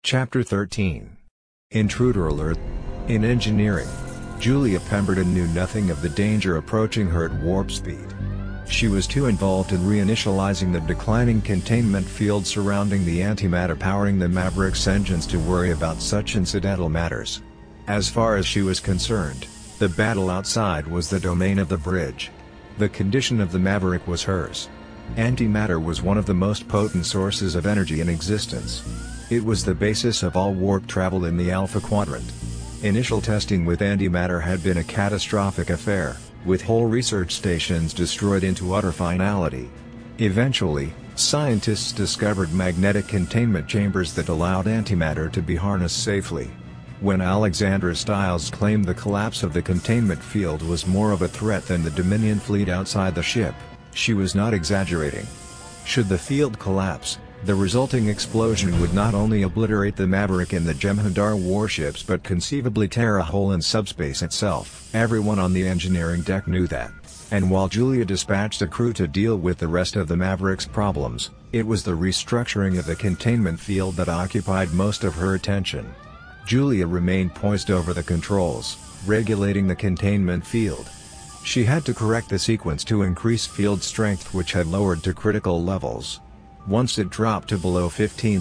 Chapter 13. Intruder Alert. In engineering, Julia Pemberton knew nothing of the danger approaching her at warp speed. She was too involved in reinitializing the declining containment field surrounding the antimatter powering the Maverick's engines to worry about such incidental matters. As far as she was concerned, the battle outside was the domain of the bridge. The condition of the Maverick was hers. Antimatter was one of the most potent sources of energy in existence. It was the basis of all warp travel in the Alpha Quadrant. Initial testing with antimatter had been a catastrophic affair, with whole research stations destroyed into utter finality. Eventually, scientists discovered magnetic containment chambers that allowed antimatter to be harnessed safely. When Alexandra Stiles claimed the collapse of the containment field was more of a threat than the Dominion fleet outside the ship, she was not exaggerating. Should the field collapse, the resulting explosion would not only obliterate the Maverick and the Jem'Hadar warships but conceivably tear a hole in subspace itself. Everyone on the engineering deck knew that. And while Julia dispatched a crew to deal with the rest of the Maverick's problems, it was the restructuring of the containment field that occupied most of her attention. Julia remained poised over the controls, regulating the containment field. She had to correct the sequence to increase field strength, which had lowered to critical levels. Once it dropped to below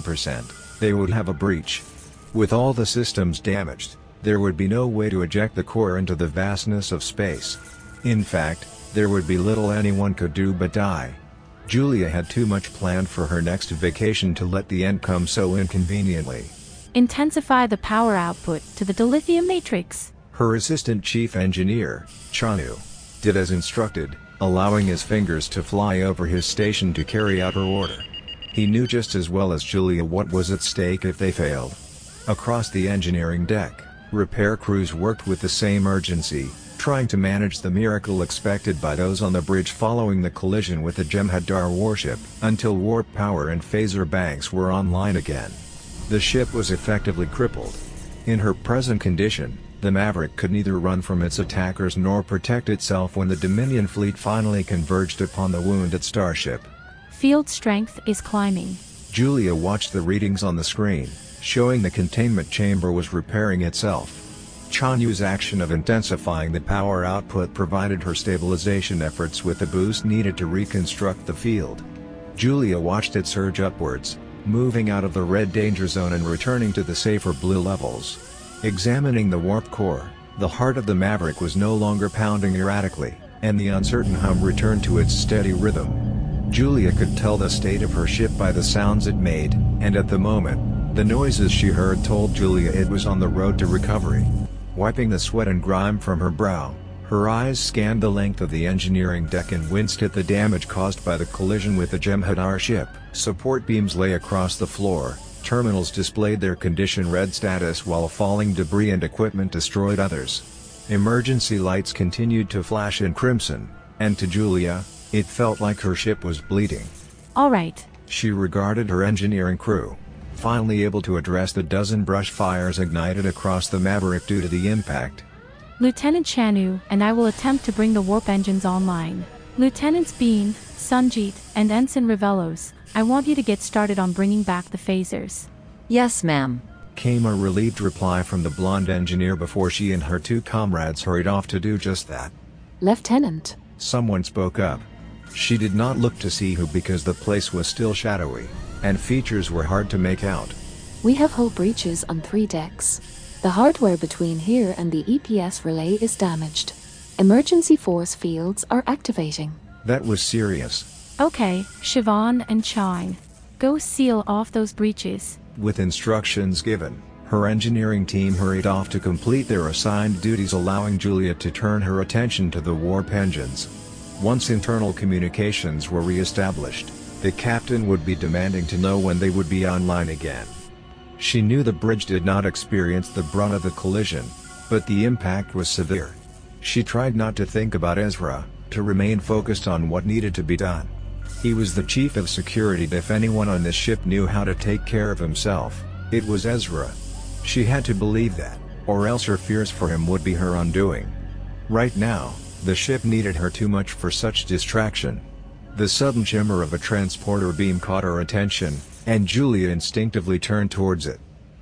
15%, they would have a breach. With all the systems damaged, there would be no way to eject the core into the vastness of space. In fact, there would be little anyone could do but die. Julia had too much planned for her next vacation to let the end come so inconveniently. Intensify the power output to the dilithium matrix. Her assistant chief engineer, Chanu, did as instructed, allowing his fingers to fly over his station to carry out her order. He knew just as well as Julia what was at stake if they failed. Across the engineering deck, repair crews worked with the same urgency, trying to manage the miracle expected by those on the bridge following the collision with the Jem'Hadar warship, until warp power and phaser banks were online again. The ship was effectively crippled. In her present condition, the Maverick could neither run from its attackers nor protect itself when the Dominion fleet finally converged upon the wounded starship. Field strength is climbing. Julia watched the readings on the screen, showing the containment chamber was repairing itself. Chanu's action of intensifying the power output provided her stabilization efforts with the boost needed to reconstruct the field. Julia watched it surge upwards, moving out of the red danger zone and returning to the safer blue levels. Examining the warp core, the heart of the Maverick was no longer pounding erratically, and the uncertain hum returned to its steady rhythm. Julia could tell the state of her ship by the sounds it made, and at the moment, the noises she heard told Julia it was on the road to recovery. Wiping the sweat and grime from her brow, her eyes scanned the length of the engineering deck and winced at the damage caused by the collision with the Jem'Hadar ship. Support beams lay across the floor, terminals displayed their condition red status while falling debris and equipment destroyed others. Emergency lights continued to flash in crimson, and to Julia, it felt like her ship was bleeding. All right. She regarded her engineering crew, finally able to address the dozen brush fires ignited across the Maverick due to the impact. Lieutenant Chanu and I will attempt to bring the warp engines online. Lieutenants Bean, Sunjeet, and Ensign Revelos, I want you to get started on bringing back the phasers. Yes, ma'am, Came a relieved reply from the blonde engineer before she and her two comrades hurried off to do just that. Lieutenant. Someone spoke up. She did not look to see who because the place was still shadowy, and features were hard to make out. We have hull breaches on 3 decks. The hardware between here and the EPS relay is damaged. Emergency force fields are activating. That was serious. Okay, Siobhan and Chine. Go seal off those breaches. With instructions given, her engineering team hurried off to complete their assigned duties, allowing Julia to turn her attention to the warp engines. Once internal communications were re-established, the captain would be demanding to know when they would be online again. She knew the bridge did not experience the brunt of the collision, but the impact was severe. She tried not to think about Ezra, to remain focused on what needed to be done. He was the chief of security. If anyone on this ship knew how to take care of himself, it was Ezra. She had to believe that, or else her fears for him would be her undoing. Right now, the ship needed her too much for such distraction. The sudden shimmer of a transporter beam caught her attention, and Julia instinctively turned towards it.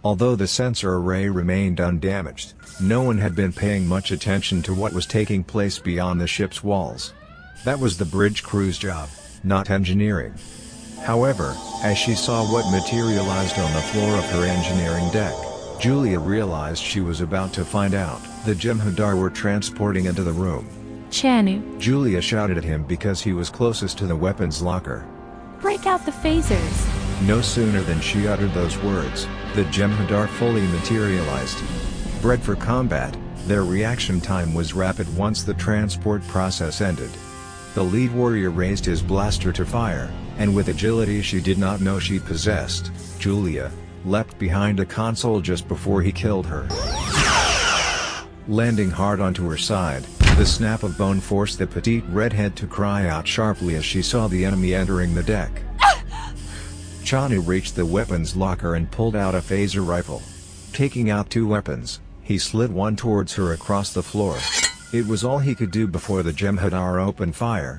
Although the sensor array remained undamaged, no one had been paying much attention to what was taking place beyond the ship's walls. That was the bridge crew's job, not engineering. However, as she saw what materialized on the floor of her engineering deck, Julia realized she was about to find out. The Jem'Hadar were transporting into the room. Chanu, Julia shouted at him because he was closest to the weapons locker. break out the phasers. No sooner than she uttered those words, the Jem'Hadar fully materialized. Bred for combat, their reaction time was rapid once the transport process ended. The lead warrior raised his blaster to fire, and with agility she did not know she possessed, Julia leapt behind a console just before he killed her. Landing hard onto her side, the snap of bone forced the petite redhead to cry out sharply as she saw the enemy entering the deck. Chanu reached the weapons locker and pulled out a phaser rifle. Taking out 2 weapons, he slid one towards her across the floor. It was all he could do before the Jem'Hadar opened fire.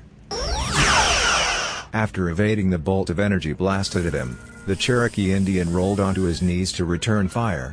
After evading the bolt of energy blasted at him, the Cherokee Indian rolled onto his knees to return fire.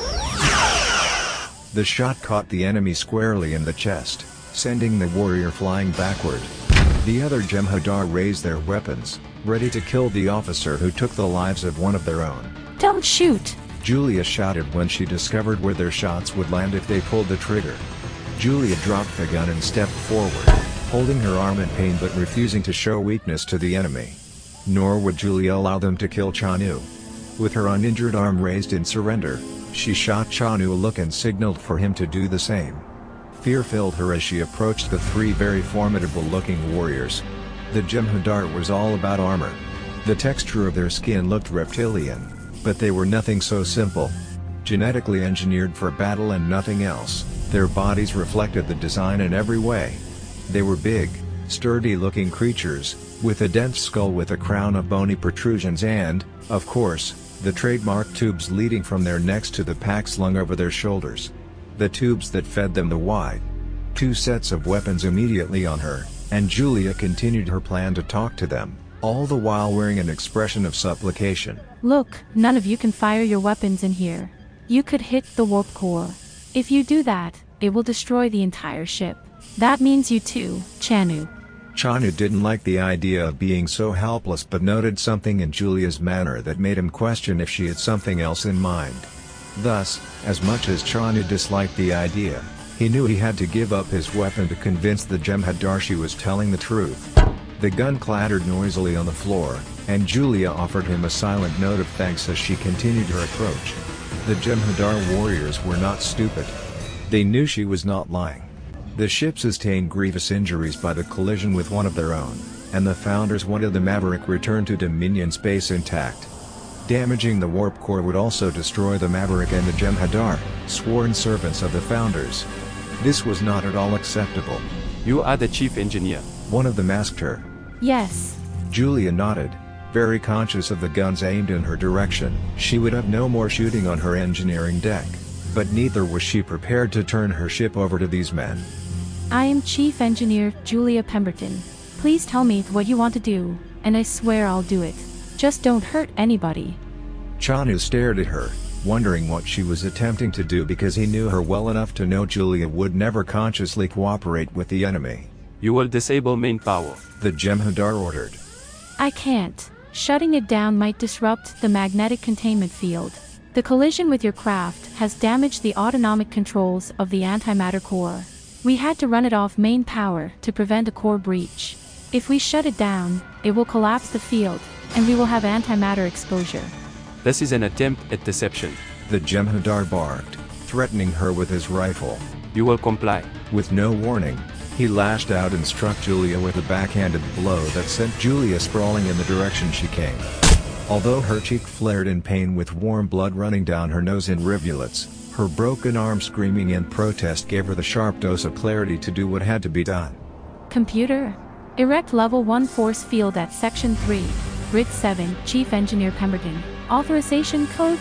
The shot caught the enemy squarely in the chest, sending the warrior flying backward. The other Jem'Hadar raised their weapons, ready to kill the officer who took the lives of one of their own. Don't shoot! Julia shouted when she discovered where their shots would land if they pulled the trigger. Julia dropped the gun and stepped forward, holding her arm in pain but refusing to show weakness to the enemy. Nor would Julia allow them to kill Chanu. With her uninjured arm raised in surrender, she shot Chanu a look and signaled for him to do the same. Fear filled her as she approached the 3 very formidable-looking warriors. The Jem'Hadar was all about armor. The texture of their skin looked reptilian, but they were nothing so simple. Genetically engineered for battle and nothing else, their bodies reflected the design in every way. They were big, sturdy-looking creatures, with a dense skull with a crown of bony protrusions and, of course, the trademark tubes leading from their necks to the pack slung over their shoulders. The tubes that fed them the wide 2 sets of weapons immediately on her, and Julia continued her plan to talk to them, all the while wearing an expression of supplication. Look, none of you can fire your weapons in here. You could hit the warp core. If you do that, it will destroy the entire ship. That means you too, Chanu. Chanu didn't like the idea of being so helpless but noted something in Julia's manner that made him question if she had something else in mind. Thus, as much as Chanu disliked the idea, he knew he had to give up his weapon to convince the Jem'Hadar she was telling the truth. The gun clattered noisily on the floor, and Julia offered him a silent note of thanks as she continued her approach. The Jem'Hadar warriors were not stupid. They knew she was not lying. The ship sustained grievous injuries by the collision with one of their own, and the Founders wanted the Maverick returned to Dominion space intact. Damaging the warp core would also destroy the Maverick and the Jem'Hadar, sworn servants of the Founders. This was not at all acceptable. You are the chief engineer. One of them asked her. Yes. Julia nodded, very conscious of the guns aimed in her direction. She would have no more shooting on her engineering deck, but neither was she prepared to turn her ship over to these men. I am Chief Engineer Julia Pemberton. Please tell me what you want to do, and I swear I'll do it. Just don't hurt anybody. Chanu stared at her, wondering what she was attempting to do because he knew her well enough to know Julia would never consciously cooperate with the enemy. You will disable main power. The Jem'Hadar ordered. I can't. Shutting it down might disrupt the magnetic containment field. The collision with your craft has damaged the autonomic controls of the antimatter core. We had to run it off main power to prevent a core breach. If we shut it down, it will collapse the field, and we will have antimatter exposure. This is an attempt at deception. The Jem'Hadar barked, threatening her with his rifle. You will comply. With no warning, he lashed out and struck Julia with a backhanded blow that sent Julia sprawling in the direction she came. Although her cheek flared in pain with warm blood running down her nose in rivulets, her broken arm screaming in protest gave her the sharp dose of clarity to do what had to be done. Computer. Erect level 1 force field at section 3. Grid 7, Chief Engineer Pemberton. Authorization code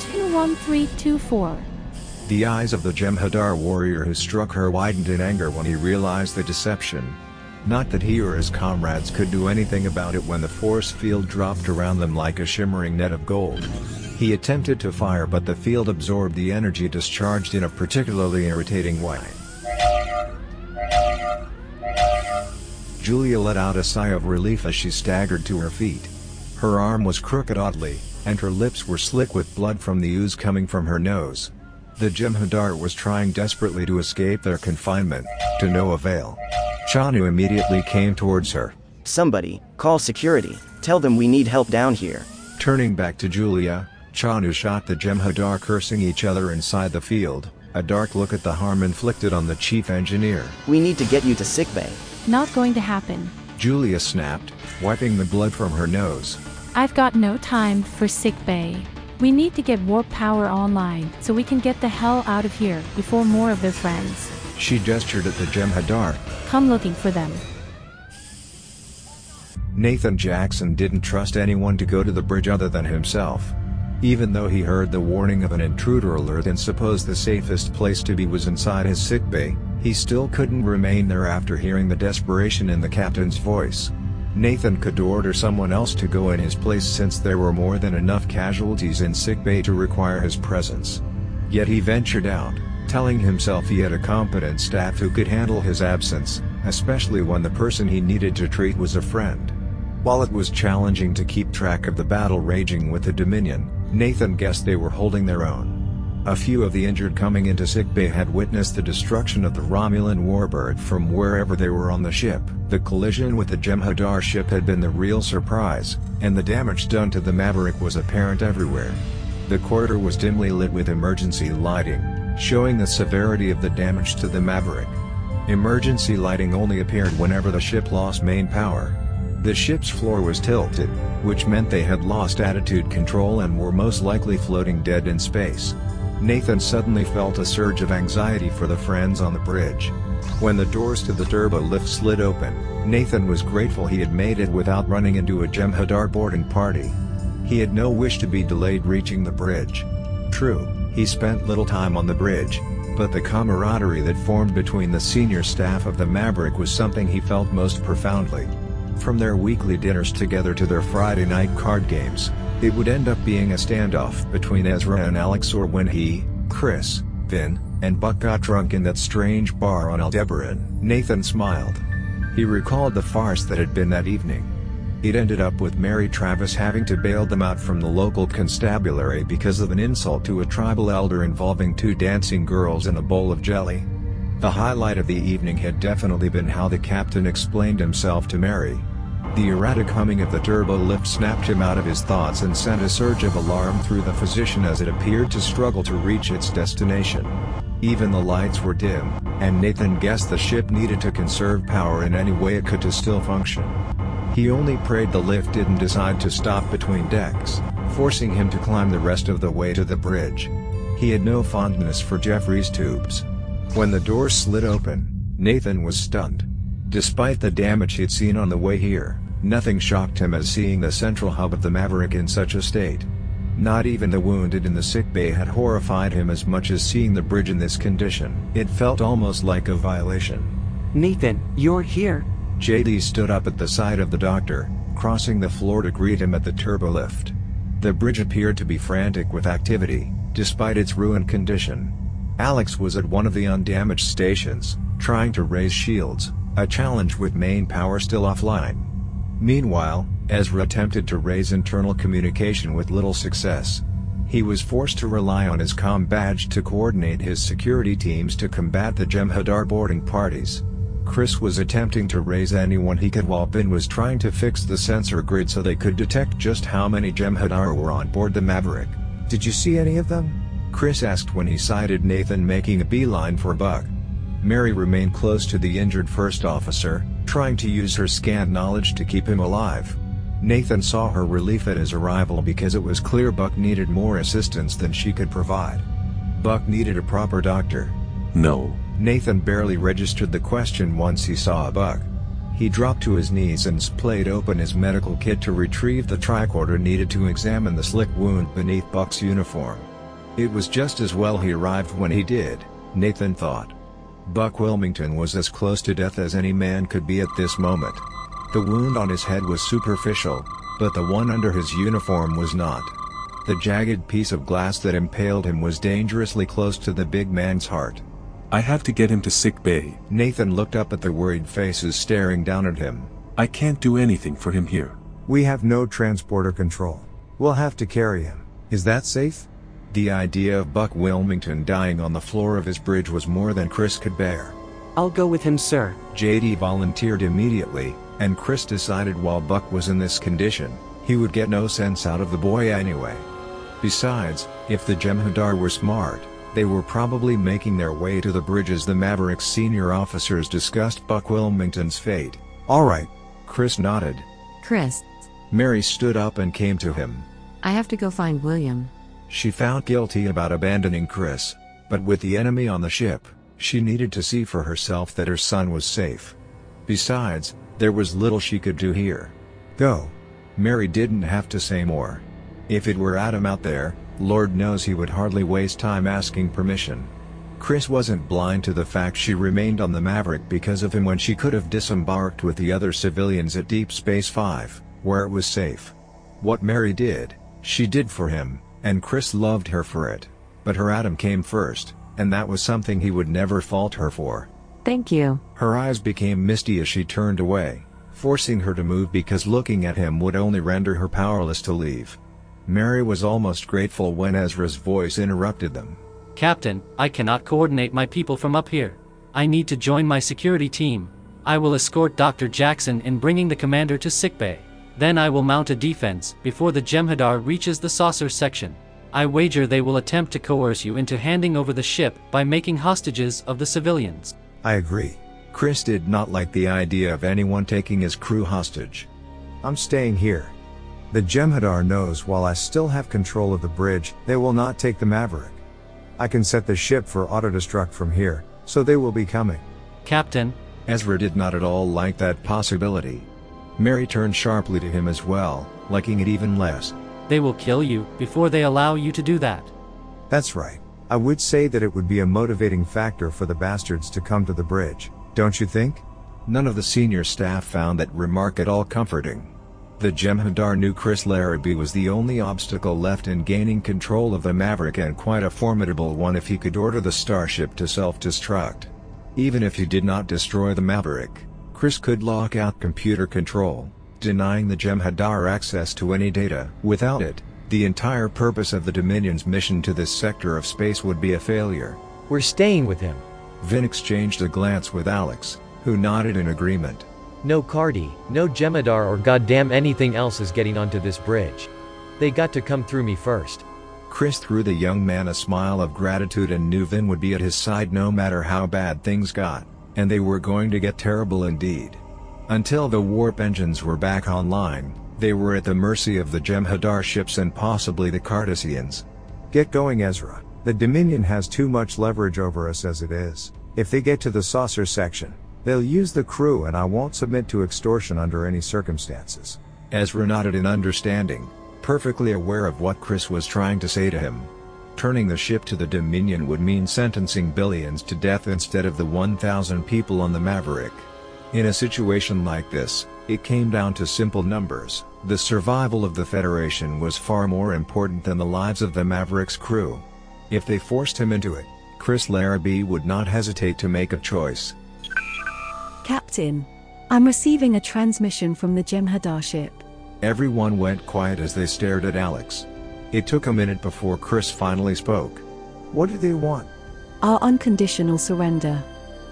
21324. The eyes of the Jem'Hadar warrior who struck her widened in anger when he realized the deception. Not that he or his comrades could do anything about it when the force field dropped around them like a shimmering net of gold. He attempted to fire, but the field absorbed the energy discharged in a particularly irritating way. Julia let out a sigh of relief as she staggered to her feet. Her arm was crooked oddly, and her lips were slick with blood from the ooze coming from her nose. The Jem'Hadar was trying desperately to escape their confinement, to no avail. Chanu immediately came towards her. Somebody, call security, tell them we need help down here. Turning back to Julia, Chanu shot the Jem'Hadar cursing each other inside the field, a dark look at the harm inflicted on the chief engineer. We need to get you to sickbay. Not going to happen. Julia snapped, wiping the blood from her nose. I've got no time for sickbay. We need to get warp power online so we can get the hell out of here before more of their friends. She gestured at the Jem'Hadar. Come looking for them. Nathan Jackson didn't trust anyone to go to the bridge other than himself. Even though he heard the warning of an intruder alert and supposed the safest place to be was inside his sickbay, he still couldn't remain there after hearing the desperation in the captain's voice. Nathan could order someone else to go in his place since there were more than enough casualties in sickbay to require his presence. Yet he ventured out, telling himself he had a competent staff who could handle his absence, especially when the person he needed to treat was a friend. While it was challenging to keep track of the battle raging with the Dominion, Nathan guessed they were holding their own. A few of the injured coming into sickbay had witnessed the destruction of the Romulan warbird from wherever they were on the ship. The collision with the Jem'Hadar ship had been the real surprise, and the damage done to the Maverick was apparent everywhere. The corridor was dimly lit with emergency lighting, showing the severity of the damage to the Maverick. Emergency lighting only appeared whenever the ship lost main power. The ship's floor was tilted, which meant they had lost attitude control and were most likely floating dead in space. Nathan suddenly felt a surge of anxiety for the friends on the bridge. When the doors to the turbo lift slid open, Nathan was grateful he had made it without running into a Jem'Hadar boarding party. He had no wish to be delayed reaching the bridge. True, he spent little time on the bridge, but the camaraderie that formed between the senior staff of the Maverick was something he felt most profoundly. From their weekly dinners together to their Friday night card games, it would end up being a standoff between Ezra and Alex, or when he, Chris, Vin, and Buck got drunk in that strange bar on Aldebaran. Nathan smiled. He recalled the farce that had been that evening. It ended up with Mary Travis having to bail them out from the local constabulary because of an insult to a tribal elder involving two dancing girls and a bowl of jelly. The highlight of the evening had definitely been how the captain explained himself to Mary. The erratic humming of the turbo lift snapped him out of his thoughts and sent a surge of alarm through the physician as it appeared to struggle to reach its destination. Even the lights were dim, and Nathan guessed the ship needed to conserve power in any way it could to still function. He only prayed the lift didn't decide to stop between decks, forcing him to climb the rest of the way to the bridge. He had no fondness for Jeffries tubes. When the doors slid open, Nathan was stunned. Despite the damage he'd seen on the way here, nothing shocked him as seeing the central hub of the Maverick in such a state. Not even the wounded in the sickbay had horrified him as much as seeing the bridge in this condition. It felt almost like a violation. Nathan, you're here. JD stood up at the side of the doctor, crossing the floor to greet him at the turbo lift. The bridge appeared to be frantic with activity, despite its ruined condition. Alex was at one of the undamaged stations, trying to raise shields, a challenge with main power still offline. Meanwhile, Ezra attempted to raise internal communication with little success. He was forced to rely on his comm badge to coordinate his security teams to combat the Jem'Hadar boarding parties. Chris was attempting to raise anyone he could while Vin was trying to fix the sensor grid so they could detect just how many Jem'Hadar were on board the Maverick. "Did you see any of them?" Chris asked when he sighted Nathan making a beeline for Buck. Mary remained close to the injured first officer, trying to use her scant knowledge to keep him alive. Nathan saw her relief at his arrival because it was clear Buck needed more assistance than she could provide. Buck needed a proper doctor. No. Nathan barely registered the question once he saw Buck. He dropped to his knees and splayed open his medical kit to retrieve the tricorder needed to examine the slick wound beneath Buck's uniform. It was just as well he arrived when he did, Nathan thought. Buck Wilmington was as close to death as any man could be at this moment. The wound on his head was superficial, but the one under his uniform was not. The jagged piece of glass that impaled him was dangerously close to the big man's heart. I have to get him to sick bay. Nathan looked up at the worried faces staring down at him. I can't do anything for him here. We have no transporter control. We'll have to carry him. Is that safe? The idea of Buck Wilmington dying on the floor of his bridge was more than Chris could bear. I'll go with him, sir. JD volunteered immediately, and Chris decided while Buck was in this condition, he would get no sense out of the boy anyway. Besides, if the Jem'Hadar were smart, they were probably making their way to the bridge as the Maverick's senior officers discussed Buck Wilmington's fate. All right. Chris nodded. Chris, Mary stood up and came to him. I have to go find William. She felt guilty about abandoning Chris, but with the enemy on the ship, she needed to see for herself that her son was safe. Besides, there was little she could do here. Go. Mary didn't have to say more. If it were Adam out there, Lord knows he would hardly waste time asking permission. Chris wasn't blind to the fact she remained on the Maverick because of him when she could have disembarked with the other civilians at Deep Space 5, where it was safe. What Mary did, she did for him, and Chris loved her for it. But her Adam came first, and that was something he would never fault her for. Thank you. Her eyes became misty as she turned away, forcing her to move because looking at him would only render her powerless to leave. Mary was almost grateful when Ezra's voice interrupted them. Captain, I cannot coordinate my people from up here. I need to join my security team. I will escort Dr. Jackson in bringing the commander to sickbay. Then I will mount a defense before the Jem'Hadar reaches the saucer section. I wager they will attempt to coerce you into handing over the ship by making hostages of the civilians. I agree. Chris did not like the idea of anyone taking his crew hostage. I'm staying here. The Jem'Hadar knows while I still have control of the bridge, they will not take the Maverick. I can set the ship for autodestruct from here, so they will be coming. Captain. Ezra did not at all like that possibility. Mary turned sharply to him as well, liking it even less. They will kill you before they allow you to do that. That's right. I would say that it would be a motivating factor for the bastards to come to the bridge, don't you think? None of the senior staff found that remark at all comforting. The Jem'Hadar knew Chris Larrabee was the only obstacle left in gaining control of the Maverick, and quite a formidable one if he could order the starship to self-destruct. Even if he did not destroy the Maverick, Chris could lock out computer control, denying the Jem'Hadar access to any data. Without it, the entire purpose of the Dominion's mission to this sector of space would be a failure. We're staying with him. Vin exchanged a glance with Alex, who nodded in agreement. No Cardi, no Jem'Hadar or goddamn anything else is getting onto this bridge. They got to come through me first. Chris threw the young man a smile of gratitude and knew Vin would be at his side no matter how bad things got, and they were going to get terrible indeed. Until the warp engines were back online, they were at the mercy of the Jem'Hadar ships and possibly the Cardassians. Get going, Ezra. The Dominion has too much leverage over us as it is. If they get to the saucer section, they'll use the crew, and I won't submit to extortion under any circumstances. Ezra nodded in understanding, perfectly aware of what Chris was trying to say to him. Turning the ship to the Dominion would mean sentencing billions to death instead of the 1,000 people on the Maverick. In a situation like this, it came down to simple numbers. The survival of the Federation was far more important than the lives of the Maverick's crew. If they forced him into it, Chris Larrabee would not hesitate to make a choice. Captain, I'm receiving a transmission from the Jem'Hadar ship. Everyone went quiet as they stared at Alex. It took a minute before Chris finally spoke. What do they want? Our unconditional surrender.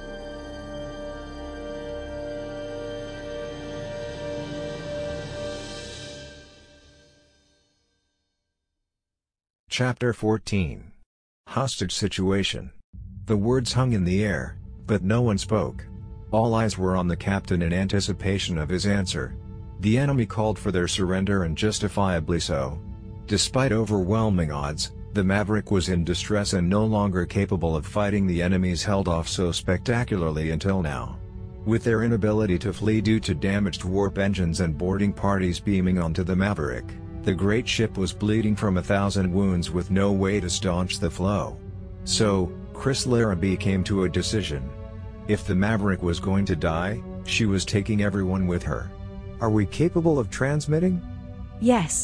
Chapter 14. Hostage Situation. The words hung in the air, but no one spoke. All eyes were on the captain in anticipation of his answer. The enemy called for their surrender, and justifiably so. Despite overwhelming odds, the Maverick was in distress and no longer capable of fighting the enemies held off so spectacularly until now. With their inability to flee due to damaged warp engines and boarding parties beaming onto the Maverick, the great ship was bleeding from 1,000 wounds with no way to staunch the flow. So, Chris Larrabee came to a decision. If the Maverick was going to die, she was taking everyone with her. Are we capable of transmitting? Yes.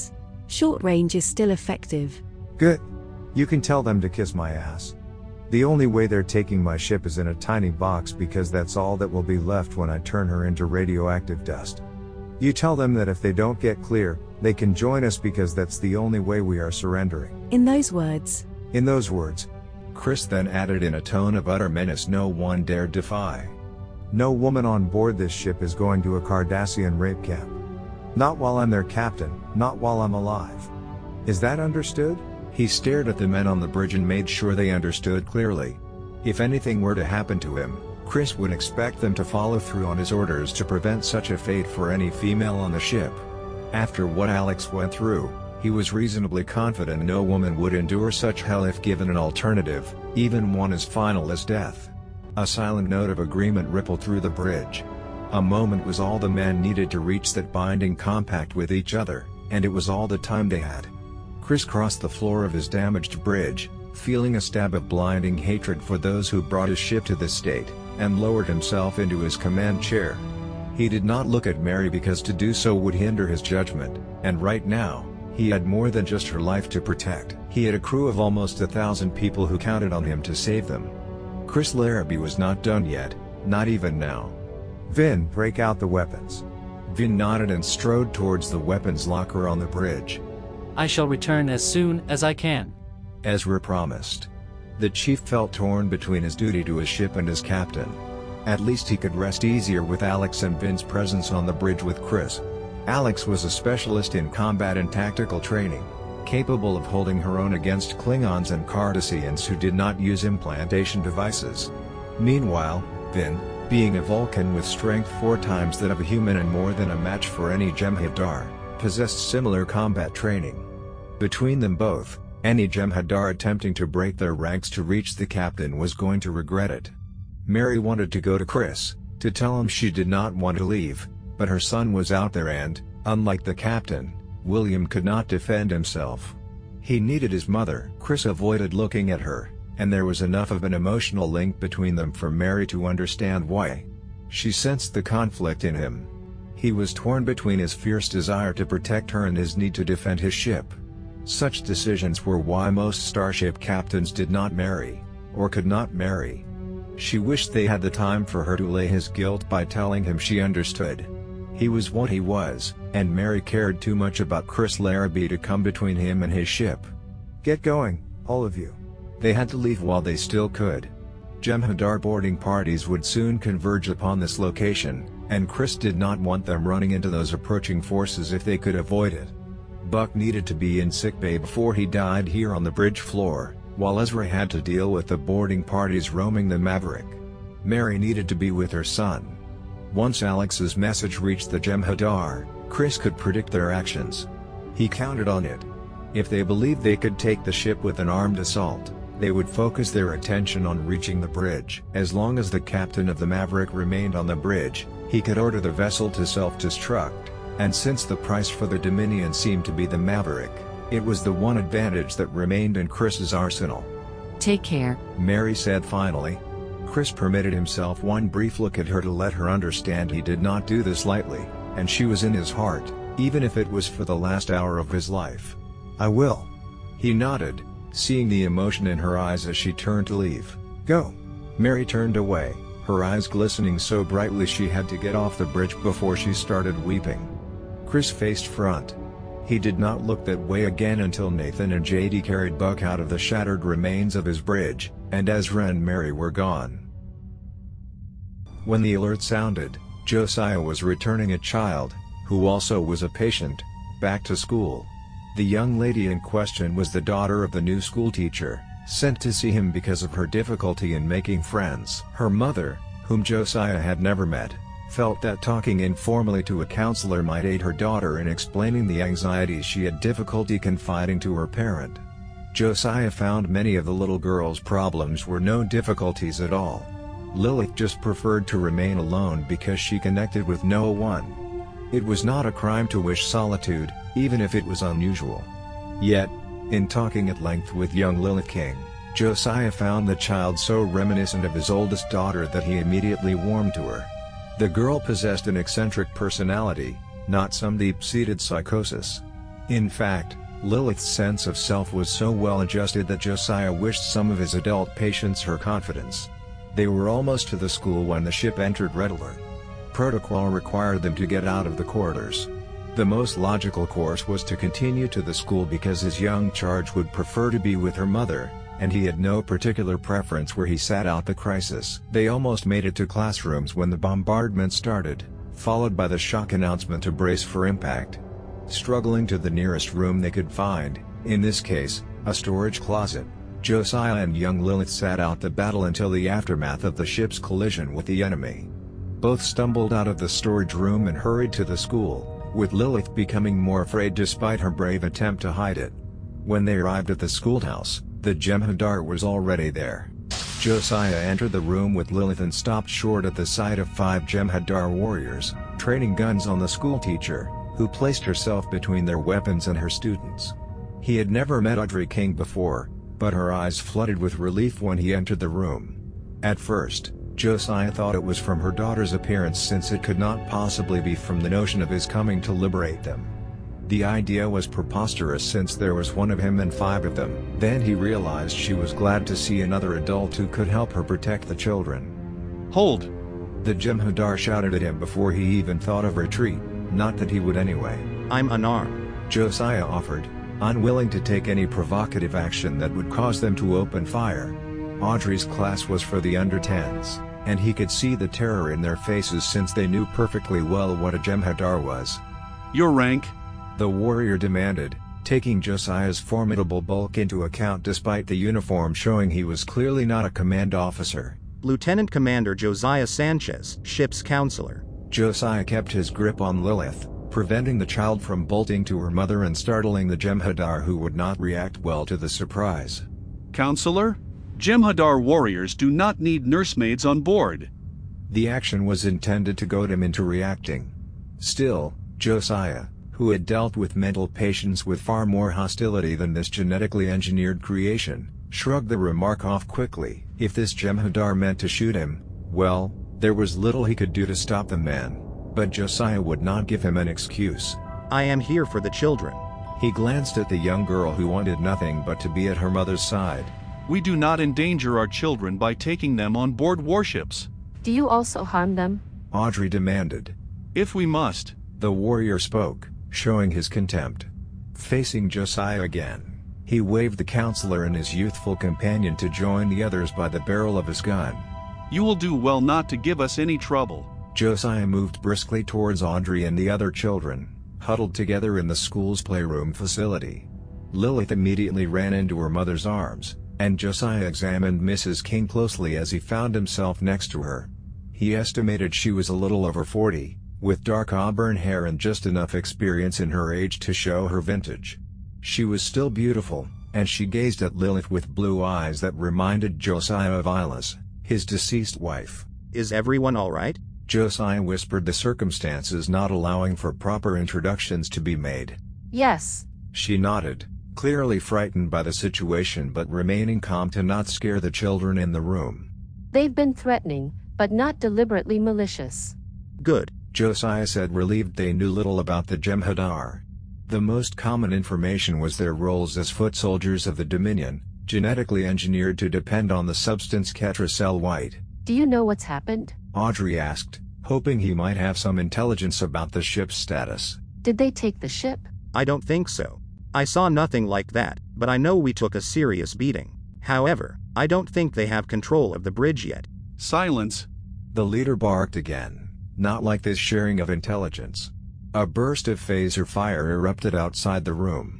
Short range is still effective. Good. You can tell them to kiss my ass. The only way they're taking my ship is in a tiny box because that's all that will be left when I turn her into radioactive dust. You tell them that if they don't get clear, they can join us because that's the only way we are surrendering. In those words. In those words. Chris then added in a tone of utter menace no one dared defy. No woman on board this ship is going to a Cardassian rape camp. Not while I'm their captain, not while I'm alive. Is that understood? He stared at the men on the bridge and made sure they understood clearly. If anything were to happen to him, Chris would expect them to follow through on his orders to prevent such a fate for any female on the ship. After what Alex went through, he was reasonably confident no woman would endure such hell if given an alternative, even one as final as death. A silent note of agreement rippled through the bridge. A moment was all the men needed to reach that binding compact with each other, and it was all the time they had. Chris crossed the floor of his damaged bridge, feeling a stab of blinding hatred for those who brought his ship to this state, and lowered himself into his command chair. He did not look at Mary because to do so would hinder his judgment, and right now, he had more than just her life to protect. He had a crew of almost 1,000 people who counted on him to save them. Chris Larrabee was not done yet, not even now. Vin, break out the weapons. Vin nodded and strode towards the weapons locker on the bridge. I shall return as soon as I can. Ezra promised. The chief felt torn between his duty to his ship and his captain. At least he could rest easier with Alex and Vin's presence on the bridge with Chris. Alex was a specialist in combat and tactical training, capable of holding her own against Klingons and Cardassians who did not use implantation devices. Meanwhile, Vin, being a Vulcan with strength 4 times that of a human and more than a match for any Jem'Hadar, possessed similar combat training. Between them both, any Jem'Hadar attempting to break their ranks to reach the captain was going to regret it. Mary wanted to go to Chris, to tell him she did not want to leave, but her son was out there and, unlike the captain, William could not defend himself. He needed his mother. Chris avoided looking at her, and there was enough of an emotional link between them for Mary to understand why. She sensed the conflict in him. He was torn between his fierce desire to protect her and his need to defend his ship. Such decisions were why most starship captains did not marry, or could not marry. She wished they had the time for her to lay his guilt by telling him she understood. He was what he was, and Mary cared too much about Chris Larrabee to come between him and his ship. Get going, all of you. They had to leave while they still could. Jem'Hadar boarding parties would soon converge upon this location, and Chris did not want them running into those approaching forces if they could avoid it. Buck needed to be in sickbay before he died here on the bridge floor, while Ezra had to deal with the boarding parties roaming the Maverick. Mary needed to be with her son. Once Alex's message reached the Jem'Hadar, Chris could predict their actions. He counted on it. If they believed they could take the ship with an armed assault, they would focus their attention on reaching the bridge. As long as the captain of the Maverick remained on the bridge, he could order the vessel to self-destruct, and since the price for the Dominion seemed to be the Maverick, it was the one advantage that remained in Chris's arsenal. Take care, Mary said finally. Chris permitted himself one brief look at her to let her understand he did not do this lightly, and she was in his heart, even if it was for the last hour of his life. I will. He nodded, seeing the emotion in her eyes as she turned to leave. Go. Mary turned away, her eyes glistening so brightly she had to get off the bridge before she started weeping. Chris faced front. He did not look that way again until Nathan and JD carried Buck out of the shattered remains of his bridge, and Ezra and Mary were gone. When the alert sounded, Josiah was returning a child, who also was a patient, back to school. The young lady in question was the daughter of the new schoolteacher, sent to see him because of her difficulty in making friends. Her mother, whom Josiah had never met, felt that talking informally to a counselor might aid her daughter in explaining the anxieties she had difficulty confiding to her parent. Josiah found many of the little girl's problems were no difficulties at all. Lilith just preferred to remain alone because she connected with no one. It was not a crime to wish solitude, even if it was unusual. Yet, in talking at length with young Lilith King, Josiah found the child so reminiscent of his oldest daughter that he immediately warmed to her. The girl possessed an eccentric personality, not some deep-seated psychosis. In fact, Lilith's sense of self was so well adjusted that Josiah wished some of his adult patients her confidence. They were almost to the school when the ship entered red alert. Protocol required them to get out of the corridors. The most logical course was to continue to the school because his young charge would prefer to be with her mother, and he had no particular preference where he sat out the crisis. They almost made it to classrooms when the bombardment started, followed by the shock announcement to brace for impact. Struggling to the nearest room they could find, in this case, a storage closet, Josiah and young Lilith sat out the battle until the aftermath of the ship's collision with the enemy. Both stumbled out of the storage room and hurried to the school, with Lilith becoming more afraid despite her brave attempt to hide it. When they arrived at the schoolhouse, the Jem'Hadar was already there. Josiah entered the room with Lilith and stopped short at the sight of 5 Jem'Hadar warriors, training guns on the schoolteacher, who placed herself between their weapons and her students. He had never met Audrey King before, but her eyes flooded with relief when he entered the room. At first, Josiah thought it was from her daughter's appearance since it could not possibly be from the notion of his coming to liberate them. The idea was preposterous since there was one of him and 5 of them. Then he realized she was glad to see another adult who could help her protect the children. Hold! The Jem'Hadar shouted at him before he even thought of retreat, not that he would anyway. I'm unarmed, Josiah offered, unwilling to take any provocative action that would cause them to open fire. Audrey's class was for the under-10s, and he could see the terror in their faces since they knew perfectly well what a Jem'Hadar was. Your rank? The warrior demanded, taking Josiah's formidable bulk into account despite the uniform showing he was clearly not a command officer. Lieutenant Commander Josiah Sanchez, ship's counselor. Josiah kept his grip on Lilith, preventing the child from bolting to her mother and startling the Jem'Hadar who would not react well to the surprise. Counselor? Jem'Hadar warriors do not need nursemaids on board. The action was intended to goad him into reacting. Still, Josiah, who had dealt with mental patients with far more hostility than this genetically engineered creation, shrugged the remark off quickly. If this Jem'Hadar meant to shoot him, well, there was little he could do to stop the man. But Josiah would not give him an excuse. I am here for the children. He glanced at the young girl who wanted nothing but to be at her mother's side. We do not endanger our children by taking them on board warships. Do you also harm them? Audrey demanded. If we must. The warrior spoke, showing his contempt. Facing Josiah again, he waved the counselor and his youthful companion to join the others by the barrel of his gun. You will do well not to give us any trouble. Josiah moved briskly towards Audrey and the other children, huddled together in the school's playroom facility. Lilith immediately ran into her mother's arms, and Josiah examined Mrs. King closely as he found himself next to her. He estimated she was a little over 40, with dark auburn hair and just enough experience in her age to show her vintage. She was still beautiful, and she gazed at Lilith with blue eyes that reminded Josiah of Isla's, his deceased wife. Is everyone all right? Josiah whispered, the circumstances not allowing for proper introductions to be made. Yes. She nodded, clearly frightened by the situation but remaining calm to not scare the children in the room. They've been threatening, but not deliberately malicious. Good, Josiah said, relieved they knew little about the Jem'Hadar. The most common information was their roles as foot soldiers of the Dominion, genetically engineered to depend on the substance Ketracel White. Do you know what's happened? Audrey asked, hoping he might have some intelligence about the ship's status. Did they take the ship? I don't think so. I saw nothing like that, but I know we took a serious beating. However, I don't think they have control of the bridge yet. Silence! The leader barked again, not like this sharing of intelligence. A burst of phaser fire erupted outside the room.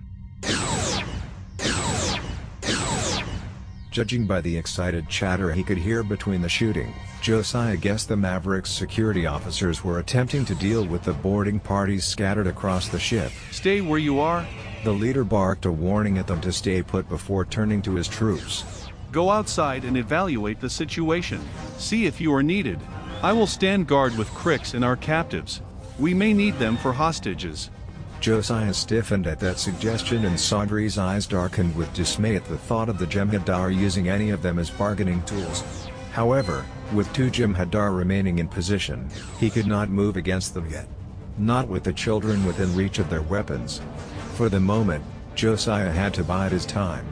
Judging by the excited chatter he could hear between the shooting, Josiah guessed the Mavericks security officers were attempting to deal with the boarding parties scattered across the ship. Stay where you are. The leader barked a warning at them to stay put before turning to his troops. Go outside and evaluate the situation. See if you are needed. I will stand guard with Crix and our captives. We may need them for hostages. Josiah stiffened at that suggestion and Audrey's eyes darkened with dismay at the thought of the Jem'Hadar using any of them as bargaining tools. However, with 2 Jem'Hadar remaining in position, he could not move against them yet. Not with the children within reach of their weapons. For the moment, Josiah had to bide his time.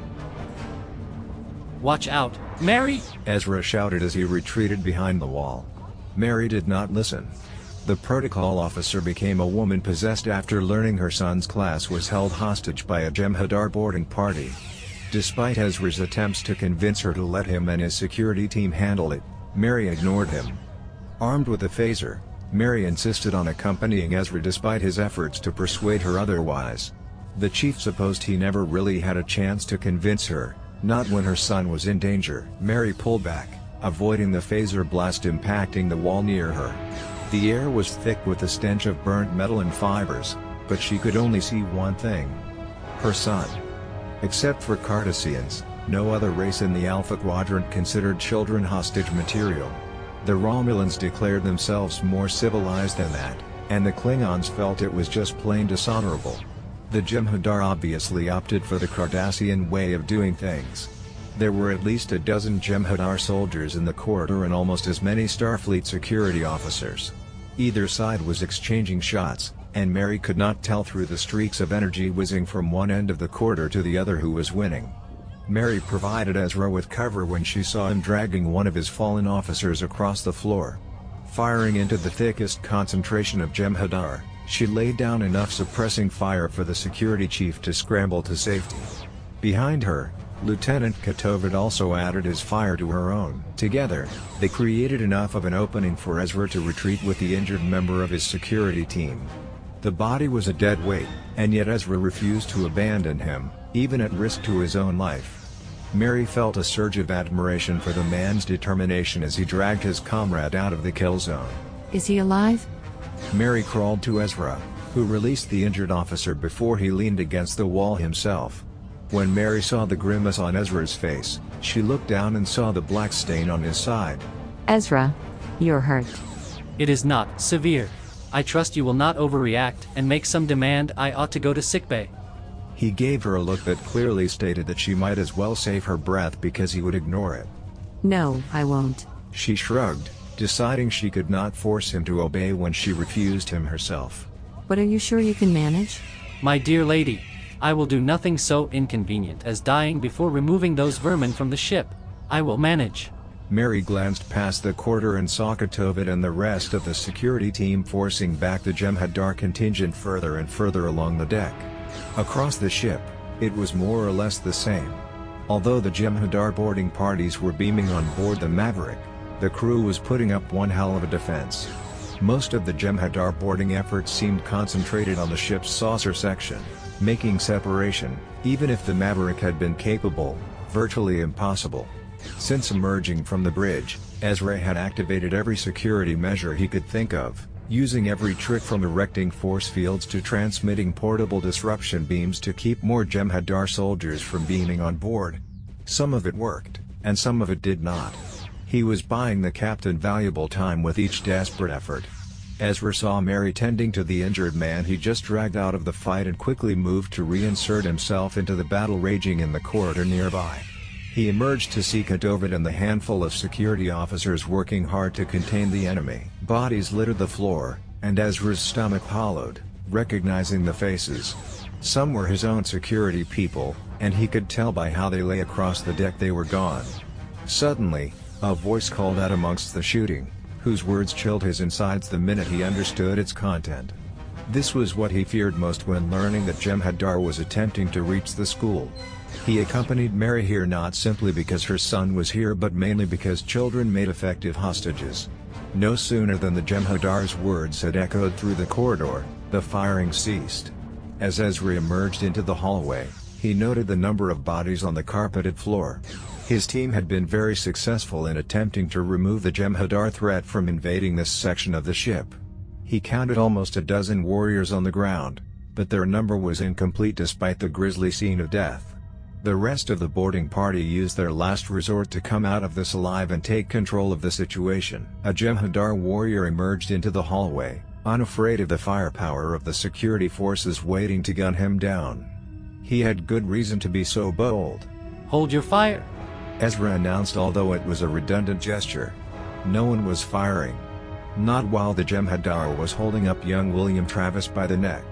Watch out, Mary! Ezra shouted as he retreated behind the wall. Mary did not listen. The protocol officer became a woman possessed after learning her son's class was held hostage by a Jem'Hadar boarding party. Despite Ezra's attempts to convince her to let him and his security team handle it, Mary ignored him. Armed with a phaser, Mary insisted on accompanying Ezra despite his efforts to persuade her otherwise. The chief supposed he never really had a chance to convince her, not when her son was in danger. Mary pulled back, avoiding the phaser blast impacting the wall near her. The air was thick with the stench of burnt metal and fibers, but she could only see one thing: her son. Except for Cardassians, no other race in the Alpha Quadrant considered children hostage material. The Romulans declared themselves more civilized than that, and the Klingons felt it was just plain dishonorable. The Jem'Hadar obviously opted for the Cardassian way of doing things. There were at least a dozen Jem'Hadar soldiers in the corridor and almost as many Starfleet security officers. Either side was exchanging shots, and Mary could not tell through the streaks of energy whizzing from one end of the corridor to the other who was winning. Mary provided Ezra with cover when she saw him dragging one of his fallen officers across the floor. Firing into the thickest concentration of Jem'Hadar, she laid down enough suppressing fire for the security chief to scramble to safety. Behind her, Lieutenant Katovid also added his fire to her own. Together, they created enough of an opening for Ezra to retreat with the injured member of his security team. The body was a dead weight, and yet Ezra refused to abandon him, even at risk to his own life. Mary felt a surge of admiration for the man's determination as he dragged his comrade out of the kill zone. Is he alive? Mary crawled to Ezra, who released the injured officer before he leaned against the wall himself. When Mary saw the grimace on Ezra's face, she looked down and saw the black stain on his side. Ezra, you're hurt. It is not severe. I trust you will not overreact and make some demand I ought to go to sickbay. He gave her a look that clearly stated that she might as well save her breath because he would ignore it. No, I won't. She shrugged, deciding she could not force him to obey when she refused him herself. But are you sure you can manage? My dear lady, I will do nothing so inconvenient as dying before removing those vermin from the ship. I will manage. Mary glanced past the corridor and saw Katovid and the rest of the security team forcing back the Jem'Hadar contingent further and further along the deck. Across the ship, it was more or less the same. Although the Jem'Hadar boarding parties were beaming on board the Maverick, the crew was putting up one hell of a defense. Most of the Jem'Hadar boarding efforts seemed concentrated on the ship's saucer section, making separation, even if the Maverick had been capable, virtually impossible. Since emerging from the bridge, Ezra had activated every security measure he could think of, using every trick from erecting force fields to transmitting portable disruption beams to keep more Jem'Hadar soldiers from beaming on board. Some of it worked, and some of it did not. He was buying the captain valuable time with each desperate effort. Ezra saw Mary tending to the injured man he just dragged out of the fight and quickly moved to reinsert himself into the battle raging in the corridor nearby. He emerged to see Katovid and the handful of security officers working hard to contain the enemy. Bodies littered the floor, and Ezra's stomach hollowed, recognizing the faces. Some were his own security people, and he could tell by how they lay across the deck they were gone. Suddenly, a voice called out amongst the shooting, whose words chilled his insides the minute he understood its content. This was what he feared most when learning that Jem'Hadar was attempting to reach the school. He accompanied Mary here not simply because her son was here but mainly because children made effective hostages. No sooner than the Jem'Hadar's words had echoed through the corridor, the firing ceased. As Ezra emerged into the hallway, he noted the number of bodies on the carpeted floor. His team had been very successful in attempting to remove the Jem'Hadar threat from invading this section of the ship. He counted almost a dozen warriors on the ground, but their number was incomplete despite the grisly scene of death. The rest of the boarding party used their last resort to come out of this alive and take control of the situation. A Jem'Hadar warrior emerged into the hallway, unafraid of the firepower of the security forces waiting to gun him down. He had good reason to be so bold. Hold your fire, Ezra announced, although it was a redundant gesture. No one was firing. Not while the Jem'Hadar was holding up young William Travis by the neck.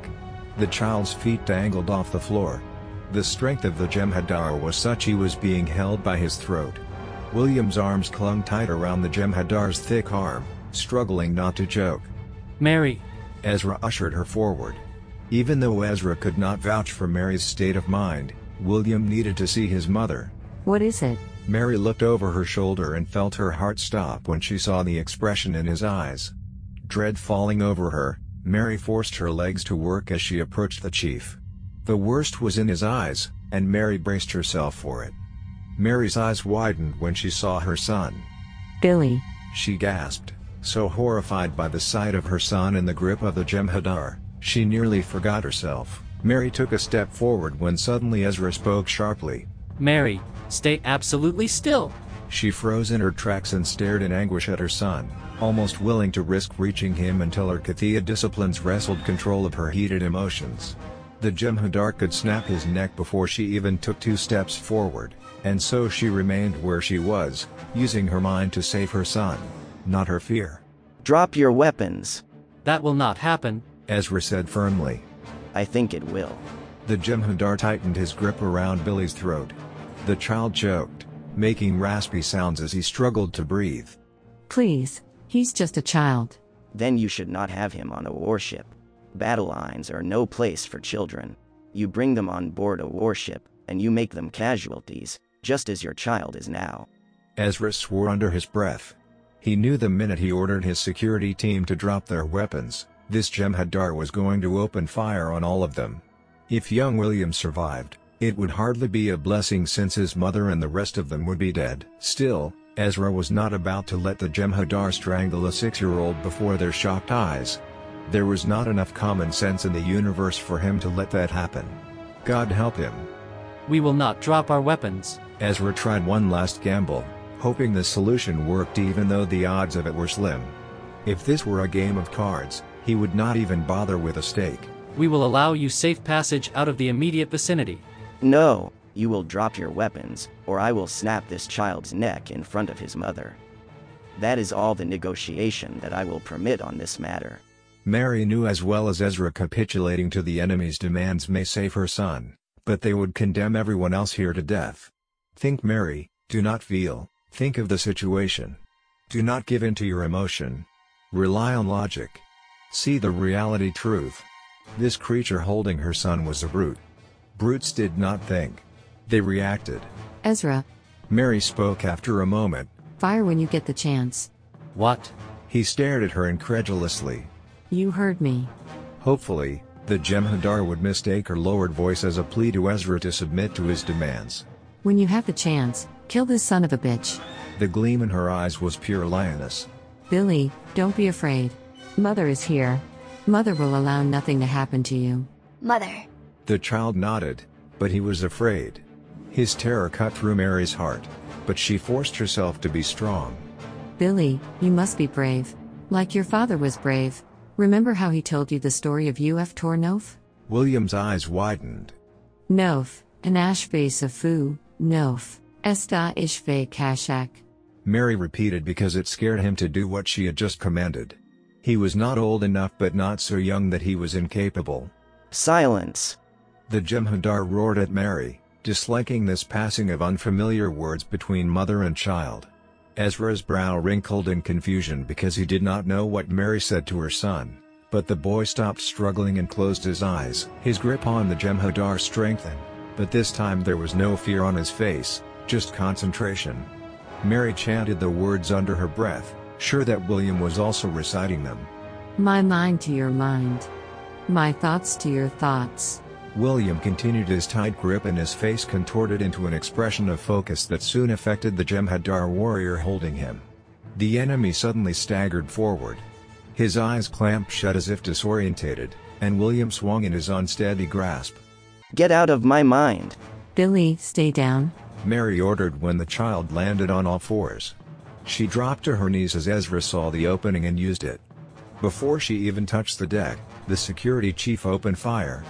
The child's feet dangled off the floor. The strength of the Jem'Hadar was such he was being held by his throat. William's arms clung tight around the Jem'Hadar's thick arm, struggling not to choke. Mary. Ezra ushered her forward. Even though Ezra could not vouch for Mary's state of mind, William needed to see his mother. What is it? Mary looked over her shoulder and felt her heart stop when she saw the expression in his eyes. Dread falling over her, Mary forced her legs to work as she approached the chief. The worst was in his eyes, and Mary braced herself for it. Mary's eyes widened when she saw her son. Billy. She gasped, so horrified by the sight of her son in the grip of the Jem'Hadar, she nearly forgot herself. Mary took a step forward when suddenly Ezra spoke sharply. Mary, stay absolutely still. She froze in her tracks and stared in anguish at her son, almost willing to risk reaching him until her Kathia disciplines wrestled control of her heated emotions. The Jem'Hadar could snap his neck before she even took 2 steps forward, and so she remained where she was, using her mind to save her son, not her fear. Drop your weapons. That will not happen, Ezra said firmly. I think it will. The Jem'Hadar tightened his grip around Billy's throat. The child choked, making raspy sounds as he struggled to breathe. Please, he's just a child. Then you should not have him on a warship. Battle lines are no place for children. You bring them on board a warship, and you make them casualties, just as your child is now. Ezra swore under his breath. He knew the minute he ordered his security team to drop their weapons, this Jem'Hadar was going to open fire on all of them. If young William survived, it would hardly be a blessing since his mother and the rest of them would be dead. Still, Ezra was not about to let the Jem'Hadar strangle a 6-year-old before their shocked eyes. There was not enough common sense in the universe for him to let that happen. God help him. We will not drop our weapons. Ezra tried one last gamble, hoping the solution worked even though the odds of it were slim. If this were a game of cards, he would not even bother with a stake. We will allow you safe passage out of the immediate vicinity. No, you will drop your weapons, or I will snap this child's neck in front of his mother. That is all the negotiation that I will permit on this matter. Mary knew as well as Ezra capitulating to the enemy's demands may save her son, but they would condemn everyone else here to death. Think, Mary, do not feel, think of the situation. Do not give in to your emotion. Rely on logic. See the reality truth. This creature holding her son was a brute. Brutes did not think. They reacted. Ezra. Mary spoke after a moment. Fire when you get the chance. What? He stared at her incredulously. You heard me. Hopefully, the Jem'Hadar would mistake her lowered voice as a plea to Ezra to submit to his demands. When you have the chance, kill this son of a bitch. The gleam in her eyes was pure lioness. Billy, don't be afraid. Mother is here. Mother will allow nothing to happen to you. Mother. The child nodded, but he was afraid. His terror cut through Mary's heart, but she forced herself to be strong. Billy, you must be brave. Like your father was brave. Remember how he told you the story of Uf Tornof? William's eyes widened. Nof, an ashbase of fu, Nof, esta ishve kashak. Mary repeated because it scared him to do what she had just commanded. He was not old enough but not so young that he was incapable. Silence! The Jem'Hadar roared at Mary, disliking this passing of unfamiliar words between mother and child. Ezra's brow wrinkled in confusion because he did not know what Mary said to her son, but the boy stopped struggling and closed his eyes. His grip on the Jem'Hadar strengthened, but this time there was no fear on his face, just concentration. Mary chanted the words under her breath, sure that William was also reciting them. My mind to your mind. My thoughts to your thoughts. William continued his tight grip and his face contorted into an expression of focus that soon affected the Jem'Hadar warrior holding him. The enemy suddenly staggered forward. His eyes clamped shut as if disorientated, and William swung in his unsteady grasp. Get out of my mind! Billy, stay down. Mary ordered when the child landed on all fours. She dropped to her knees as Ezra saw the opening and used it. Before she even touched the deck, the security chief opened fire.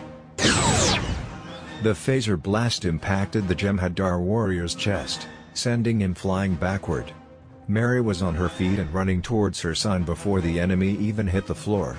The phaser blast impacted the Jem'Hadar warrior's chest, sending him flying backward. Mary was on her feet and running towards her son before the enemy even hit the floor.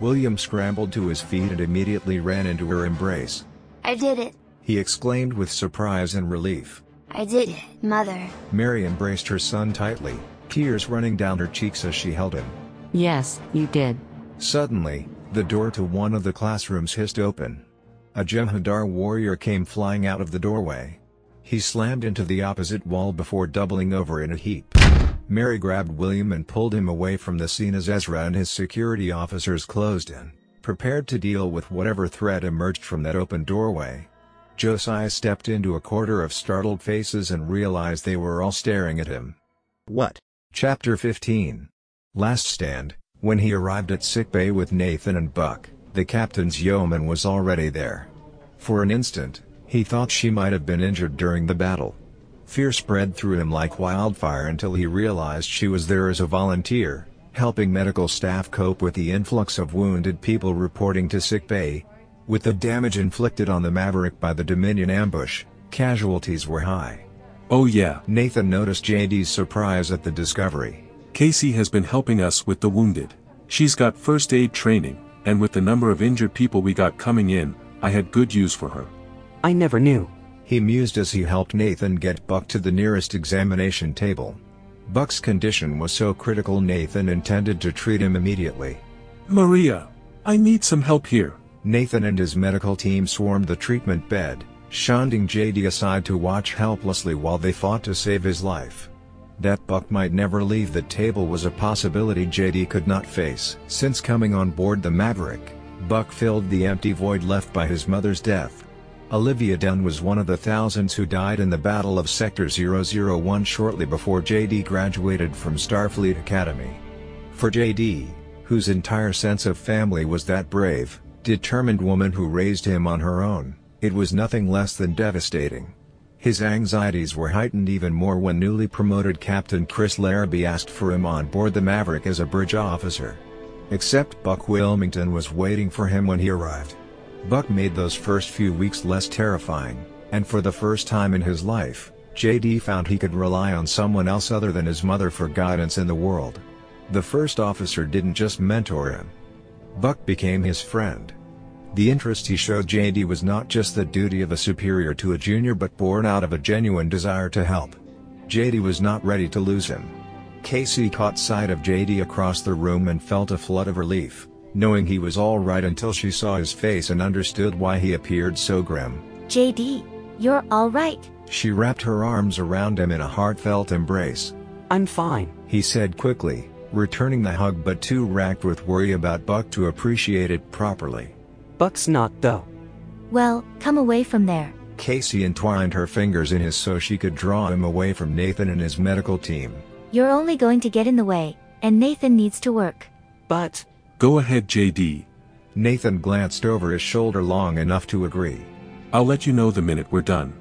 William scrambled to his feet and immediately ran into her embrace. I did it. He exclaimed with surprise and relief. I did it, Mother. Mary embraced her son tightly, tears running down her cheeks as she held him. Yes, you did. Suddenly, the door to one of the classrooms hissed open. A Jem'Hadar warrior came flying out of the doorway. He slammed into the opposite wall before doubling over in a heap. Mary grabbed William and pulled him away from the scene as Ezra and his security officers closed in, prepared to deal with whatever threat emerged from that open doorway. Josiah stepped into a corridor of startled faces and realized they were all staring at him. What? Chapter 15. Last stand. When he arrived at sickbay with Nathan and Buck, the captain's yeoman was already there. For an instant, he thought she might have been injured during the battle. Fear spread through him like wildfire until he realized she was there as a volunteer, helping medical staff cope with the influx of wounded people reporting to sickbay. With the damage inflicted on the Maverick by the Dominion ambush, casualties were high. Oh yeah. Nathan noticed JD's surprise at the discovery. Casey has been helping us with the wounded. She's got first aid training, and with the number of injured people we got coming in, I had good use for her. I never knew. He mused as he helped Nathan get Buck to the nearest examination table. Buck's condition was so critical Nathan intended to treat him immediately. Maria, I need some help here. Nathan and his medical team swarmed the treatment bed, shunting JD aside to watch helplessly while they fought to save his life. That Buck might never leave the table was a possibility JD could not face. Since coming on board the Maverick, Buck filled the empty void left by his mother's death. Olivia Dunn was one of the thousands who died in the Battle of Sector 001 shortly before JD graduated from Starfleet Academy. For JD, whose entire sense of family was that brave, determined woman who raised him on her own, it was nothing less than devastating. His anxieties were heightened even more when newly promoted Captain Chris Larrabee asked for him on board the Maverick as a bridge officer. Except Buck Wilmington was waiting for him when he arrived. Buck made those first few weeks less terrifying, and for the first time in his life, JD found he could rely on someone else other than his mother for guidance in the world. The first officer didn't just mentor him. Buck became his friend. The interest he showed JD was not just the duty of a superior to a junior but born out of a genuine desire to help. JD was not ready to lose him. Casey caught sight of JD across the room and felt a flood of relief, knowing he was all right until she saw his face and understood why he appeared so grim. JD, you're all right. She wrapped her arms around him in a heartfelt embrace. I'm fine, he said quickly, returning the hug but too racked with worry about Buck to appreciate it properly. Buck's not, though. Well, come away from there. Casey entwined her fingers in his so she could draw him away from Nathan and his medical team. You're only going to get in the way, and Nathan needs to work. But... Go ahead, JD. Nathan glanced over his shoulder long enough to agree. I'll let you know the minute we're done.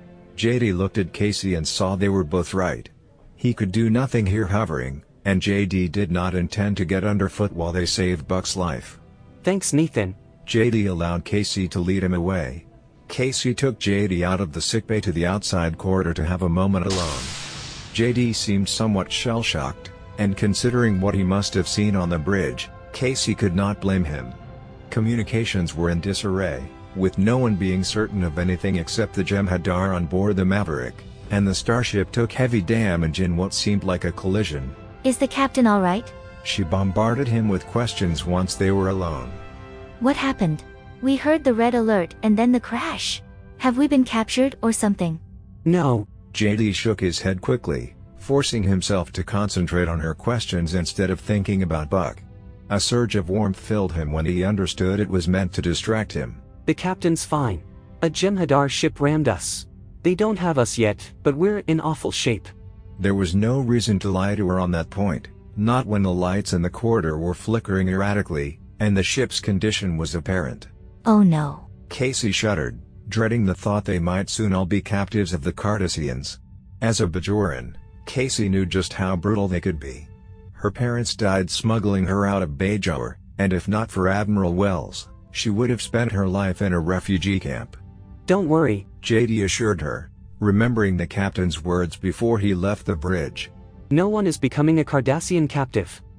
JD looked at Casey and saw they were both right. He could do nothing here hovering, and JD did not intend to get underfoot while they saved Buck's life. Thanks, Nathan. JD allowed Casey to lead him away. Casey took JD out of the sickbay to the outside corridor to have a moment alone. JD seemed somewhat shell-shocked, and considering what he must have seen on the bridge, Casey could not blame him. Communications were in disarray, with no one being certain of anything except the Jem'Hadar on board the Maverick, and the starship took heavy damage in what seemed like a collision. Is the captain all right? She bombarded him with questions once they were alone. What happened? We heard the red alert and then the crash. Have we been captured or something? No. JD shook his head quickly, forcing himself to concentrate on her questions instead of thinking about Buck. A surge of warmth filled him when he understood it was meant to distract him. The captain's fine. A Jem'Hadar ship rammed us. They don't have us yet, but we're in awful shape. There was no reason to lie to her on that point, not when the lights in the corridor were flickering erratically, and the ship's condition was apparent. Oh no. Casey shuddered, dreading the thought they might soon all be captives of the Cardassians. As a Bajoran, Casey knew just how brutal they could be. Her parents died smuggling her out of Bajor, and if not for Admiral Wells, she would have spent her life in a refugee camp. Don't worry, JD assured her, remembering the captain's words before he left the bridge. No one is becoming a Cardassian captive.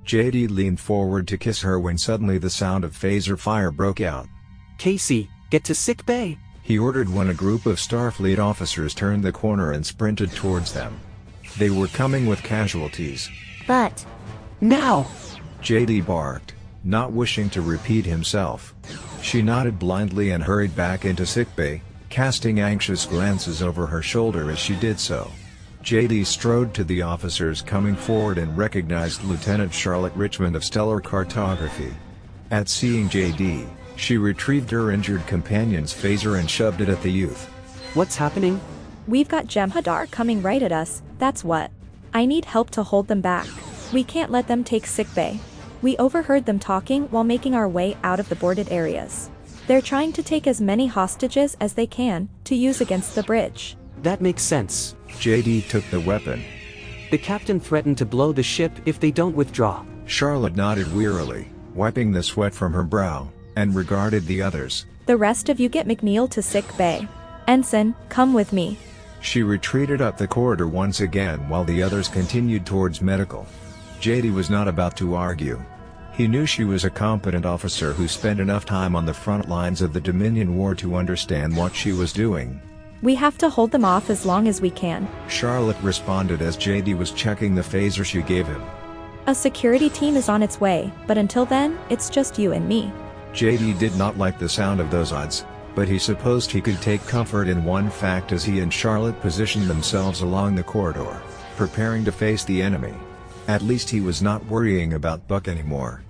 JD leaned forward to kiss her when suddenly the sound of phaser fire broke out. Casey, get to sickbay! He ordered when a group of Starfleet officers turned the corner and sprinted towards them. They were coming with casualties. But... Now! JD barked, not wishing to repeat himself. She nodded blindly and hurried back into sickbay, casting anxious glances over her shoulder as she did so. JD strode to the officers coming forward and recognized Lieutenant Charlotte Richmond of Stellar Cartography. At seeing JD, she retrieved her injured companion's phaser and shoved it at the youth. What's happening? We've got Jem'Hadar coming right at us, that's what. I need help to hold them back. We can't let them take sickbay. We overheard them talking while making our way out of the boarded areas. They're trying to take as many hostages as they can, to use against the bridge. That makes sense. JD took the weapon. The captain threatened to blow the ship if they don't withdraw. Charlotte nodded wearily, wiping the sweat from her brow, and regarded the others. The rest of you get McNeil to sick bay. Ensign, come with me. She retreated up the corridor once again while the others continued towards medical. JD was not about to argue. He knew she was a competent officer who spent enough time on the front lines of the Dominion War to understand what she was doing. We have to hold them off as long as we can. Charlotte responded as JD was checking the phaser she gave him. A security team is on its way, but until then, it's just you and me. JD did not like the sound of those odds, but he supposed he could take comfort in one fact as he and Charlotte positioned themselves along the corridor, preparing to face the enemy. At least he was not worrying about Buck anymore.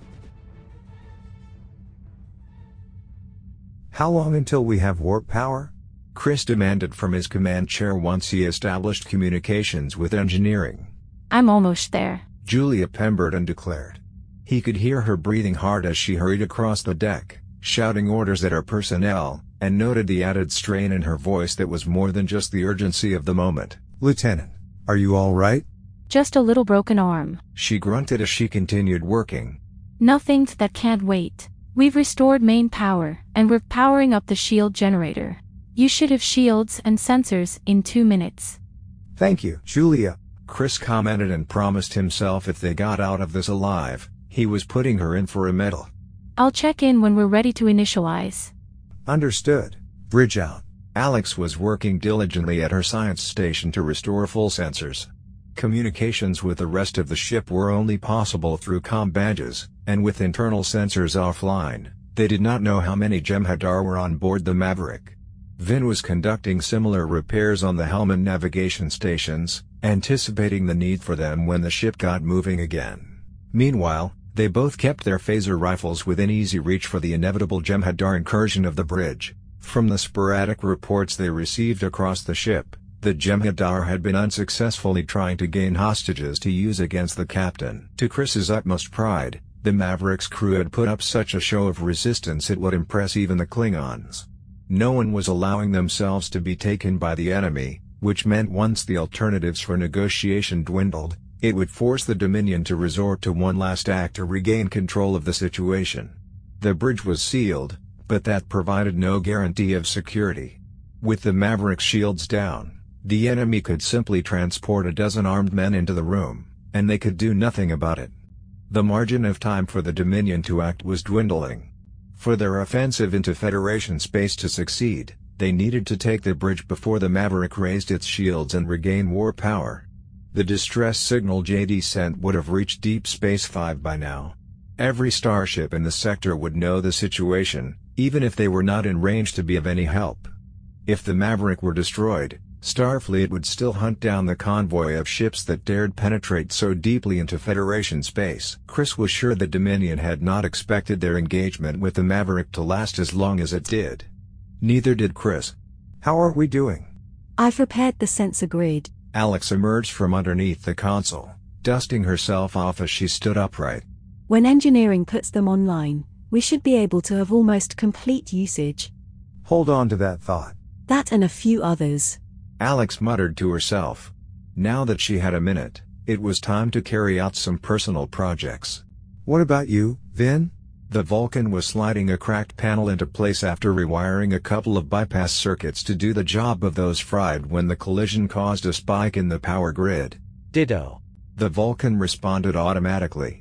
How long until we have warp power? Chris demanded from his command chair once he established communications with engineering. I'm almost there, Julia Pemberton declared. He could hear her breathing hard as she hurried across the deck, shouting orders at her personnel, and noted the added strain in her voice that was more than just the urgency of the moment. Lieutenant, are you all right? Just a little broken arm. She grunted as she continued working. Nothing that can't wait. We've restored main power, and we're powering up the shield generator. You should have shields and sensors in 2 minutes. Thank you, Julia. Chris commented and promised himself if they got out of this alive, he was putting her in for a medal. I'll check in when we're ready to initialize. Understood. Bridge out. Alex was working diligently at her science station to restore full sensors. Communications with the rest of the ship were only possible through comm badges, and with internal sensors offline, they did not know how many Jem'Hadar were on board the Maverick. Vin was conducting similar repairs on the Hellman navigation stations, anticipating the need for them when the ship got moving again. Meanwhile, they both kept their phaser rifles within easy reach for the inevitable Jem'Hadar incursion of the bridge. From the sporadic reports they received across the ship, the Jem'Hadar had been unsuccessfully trying to gain hostages to use against the captain. To Chris's utmost pride, the Maverick's crew had put up such a show of resistance it would impress even the Klingons. No one was allowing themselves to be taken by the enemy, which meant once the alternatives for negotiation dwindled, it would force the Dominion to resort to one last act to regain control of the situation. The bridge was sealed, but that provided no guarantee of security. With the Maverick's shields down, the enemy could simply transport a dozen armed men into the room, and they could do nothing about it. The margin of time for the Dominion to act was dwindling. For their offensive into Federation space to succeed, they needed to take the bridge before the Maverick raised its shields and regain war power. The distress signal JD sent would have reached Deep Space 5 by now. Every starship in the sector would know the situation, even if they were not in range to be of any help. If the Maverick were destroyed, Starfleet would still hunt down the convoy of ships that dared penetrate so deeply into Federation space. Chris was sure the Dominion had not expected their engagement with the Maverick to last as long as it did. Neither did Chris. How are we doing? I've repaired the sensor grid. Alex emerged from underneath the console, dusting herself off as she stood upright. When engineering puts them online, we should be able to have almost complete usage. Hold on to that thought. That and a few others. Alex muttered to herself. Now that she had a minute, it was time to carry out some personal projects. What about you, Vin? The Vulcan was sliding a cracked panel into place after rewiring a couple of bypass circuits to do the job of those fried when the collision caused a spike in the power grid. Ditto. The Vulcan responded automatically.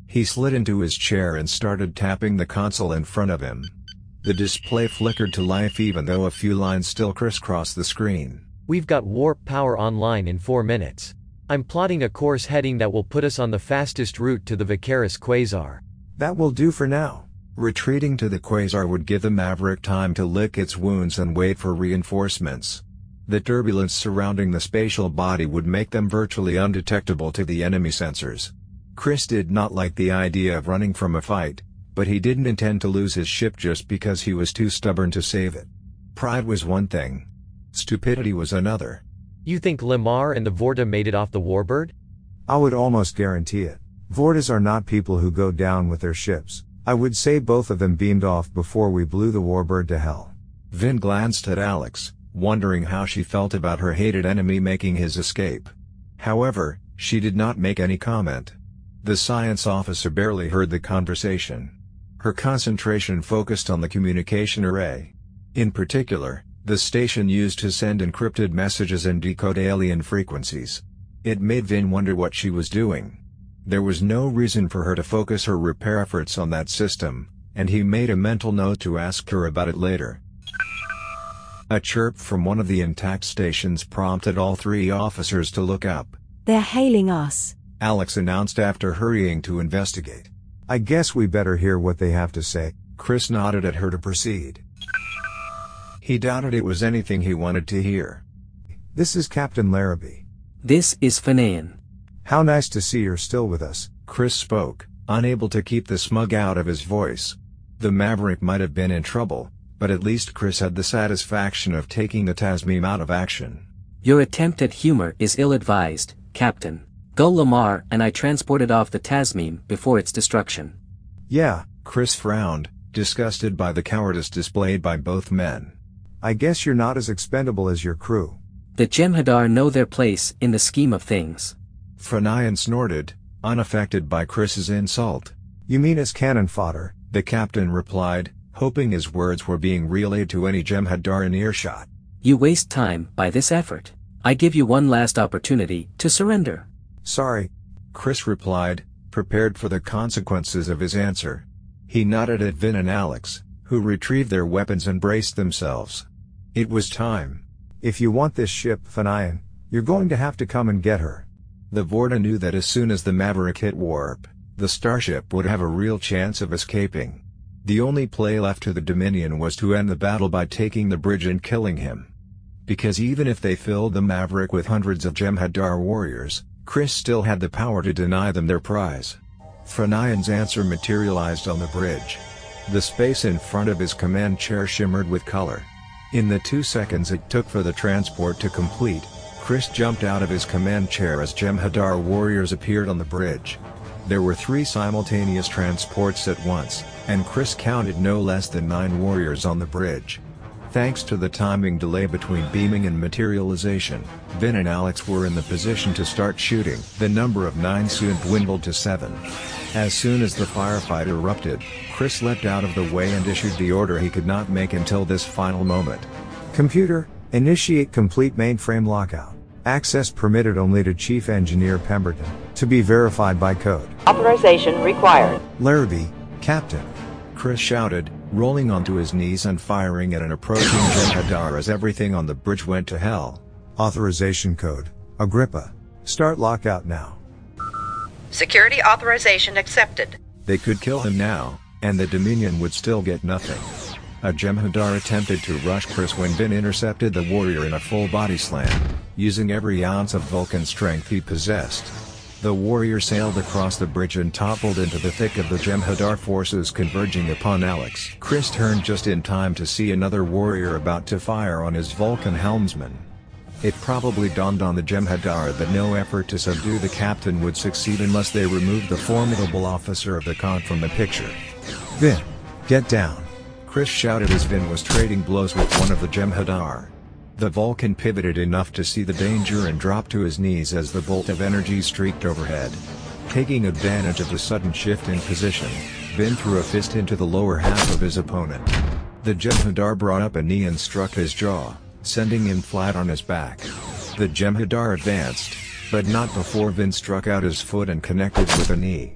He slid into his chair and started tapping the console in front of him. The display flickered to life even though a few lines still crisscrossed the screen. We've got warp power online in 4 minutes. I'm plotting a course heading that will put us on the fastest route to the Vicaris quasar. That will do for now. Retreating to the quasar would give the Maverick time to lick its wounds and wait for reinforcements. The turbulence surrounding the spatial body would make them virtually undetectable to the enemy sensors. Chris did not like the idea of running from a fight, but he didn't intend to lose his ship just because he was too stubborn to save it. Pride was one thing. Stupidity was another. You think Lamar and the Vorta made it off the Warbird? I would almost guarantee it. Vortas are not people who go down with their ships. I would say both of them beamed off before we blew the Warbird to hell. Vin glanced at Alex, wondering how she felt about her hated enemy making his escape. However, she did not make any comment. The science officer barely heard the conversation. Her concentration focused on the communication array. In particular, the station used to send encrypted messages and decode alien frequencies. It made Vin wonder what she was doing. There was no reason for her to focus her repair efforts on that system, and he made a mental note to ask her about it later. A chirp from one of the intact stations prompted all 3 officers to look up. They're hailing us, Alex announced after hurrying to investigate. I guess we better hear what they have to say. Chris nodded at her to proceed. He doubted it was anything he wanted to hear. This is Captain Larrabee. This is Fanayan. How nice to see you're still with us. Chris spoke, unable to keep the smug out of his voice. The Maverick might have been in trouble, but at least Chris had the satisfaction of taking the Tasmim out of action. Your attempt at humor is ill-advised, Captain. Go Lamar and I transported off the Tasmim before its destruction. Yeah, Chris frowned, disgusted by the cowardice displayed by both men. I guess you're not as expendable as your crew. The Jem'Hadar know their place in the scheme of things. Fanayan snorted, unaffected by Chris's insult. You mean as cannon fodder? The captain replied, hoping his words were being relayed to any Jem'Hadar in earshot. You waste time by this effort. I give you one last opportunity to surrender. Sorry, Chris replied, prepared for the consequences of his answer. He nodded at Vin and Alex, who retrieved their weapons and braced themselves. It was time. If you want this ship, Fanayan, you're going to have to come and get her. The Vorta knew that as soon as the Maverick hit warp, the starship would have a real chance of escaping. The only play left to the Dominion was to end the battle by taking the bridge and killing him. Because even if they filled the Maverick with hundreds of Jem'Hadar warriors, Chris still had the power to deny them their prize. Fanayan's answer materialized on the bridge. The space in front of his command chair shimmered with color. In the 2 seconds it took for the transport to complete, Chris jumped out of his command chair as Jem'Hadar warriors appeared on the bridge. There were 3 simultaneous transports at once, and Chris counted no less than 9 warriors on the bridge. Thanks to the timing delay between beaming and materialization, Vin and Alex were in the position to start shooting. The number of 9 soon dwindled to 7. As soon as the firefight erupted, Chris leapt out of the way and issued the order he could not make until this final moment. Computer, initiate complete mainframe lockout. Access permitted only to Chief Engineer Pemberton, to be verified by code. Authorization required. Larrabee, Captain. Chris shouted, rolling onto his knees and firing at an approaching Jem'Hadar as everything on the bridge went to hell. Authorization code, Agrippa. Start lockout now. Security authorization accepted. They could kill him now, and the Dominion would still get nothing. A Jem'Hadar attempted to rush Chris when Vin intercepted the warrior in a full body slam, using every ounce of Vulcan strength he possessed. The warrior sailed across the bridge and toppled into the thick of the Jem'Hadar forces converging upon Alex. Chris turned just in time to see another warrior about to fire on his Vulcan helmsman. It probably dawned on the Jem'Hadar that no effort to subdue the captain would succeed unless they removed the formidable officer of the Khan from the picture. Vin, get down. Chris shouted as Vin was trading blows with one of the Jem'Hadar. The Vulcan pivoted enough to see the danger and dropped to his knees as the bolt of energy streaked overhead. Taking advantage of the sudden shift in position, Vin threw a fist into the lower half of his opponent. The Jem'Hadar brought up a knee and struck his jaw, sending him flat on his back. The Jem'Hadar advanced, but not before Vin struck out his foot and connected with a knee.